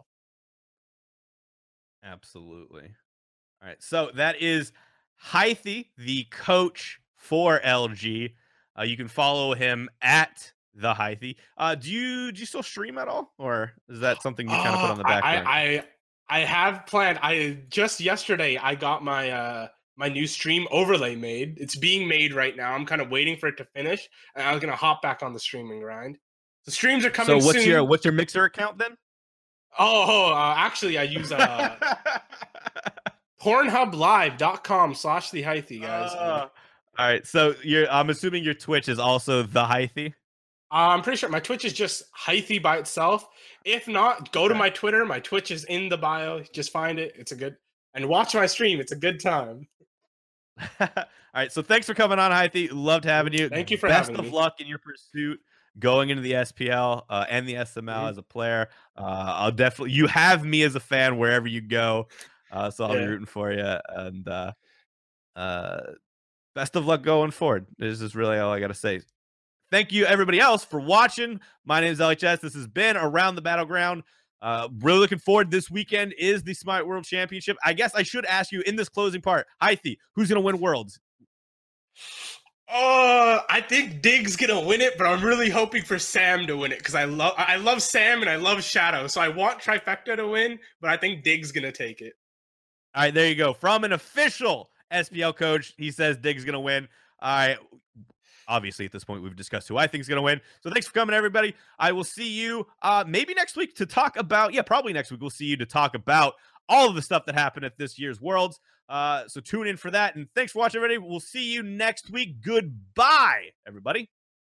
Absolutely. All right. So that is Hythy, the coach for LG. You can follow him at the Hythy. Do you still stream at all, or is that something you kind of put on the back burner? I have planned. Just yesterday I got my my new stream overlay made. It's being made right now. I'm kind of waiting for it to finish, and I was gonna hop back on the streaming grind. The streams are coming So soon. what's your Mixer account then? Actually, I use pornhublive.com/thehythy, guys. All right. So I'm assuming your Twitch is also the Hythy. I'm pretty sure my Twitch is just Hythy by itself. If not, go to my Twitter. My Twitch is in the bio. Just find it. It's a good, and watch my stream. It's a good time. All right. So thanks for coming on, Hythy. Loved having you. Thank you for having me. Best of luck in your pursuit going into the SPL and the SML as a player. I'll definitely, you have me as a fan wherever you go. So I'll be rooting for you. And best of luck going forward. This is really all I got to say. Thank you, everybody else, for watching. My name is LHS. This has been Around the Battleground. Really looking forward. This weekend is the Smite World Championship. I guess I should ask you in this closing part, Hythy, who's going to win Worlds? I think Dig's gonna win it, but I'm really hoping for Sam to win it because I love Sam and I love Shadow. So I want Trifecta to win, but I think Dig's gonna take it. All right, there you go. From an official SPL coach, he says Dig's gonna win. All right. Obviously, at this point, we've discussed who I think is going to win. So thanks for coming, everybody. I will see you maybe next week to talk about, probably next week. We'll see you to talk about all of the stuff that happened at this year's Worlds. So tune in for that. And thanks for watching, everybody. We'll see you next week. Goodbye, everybody.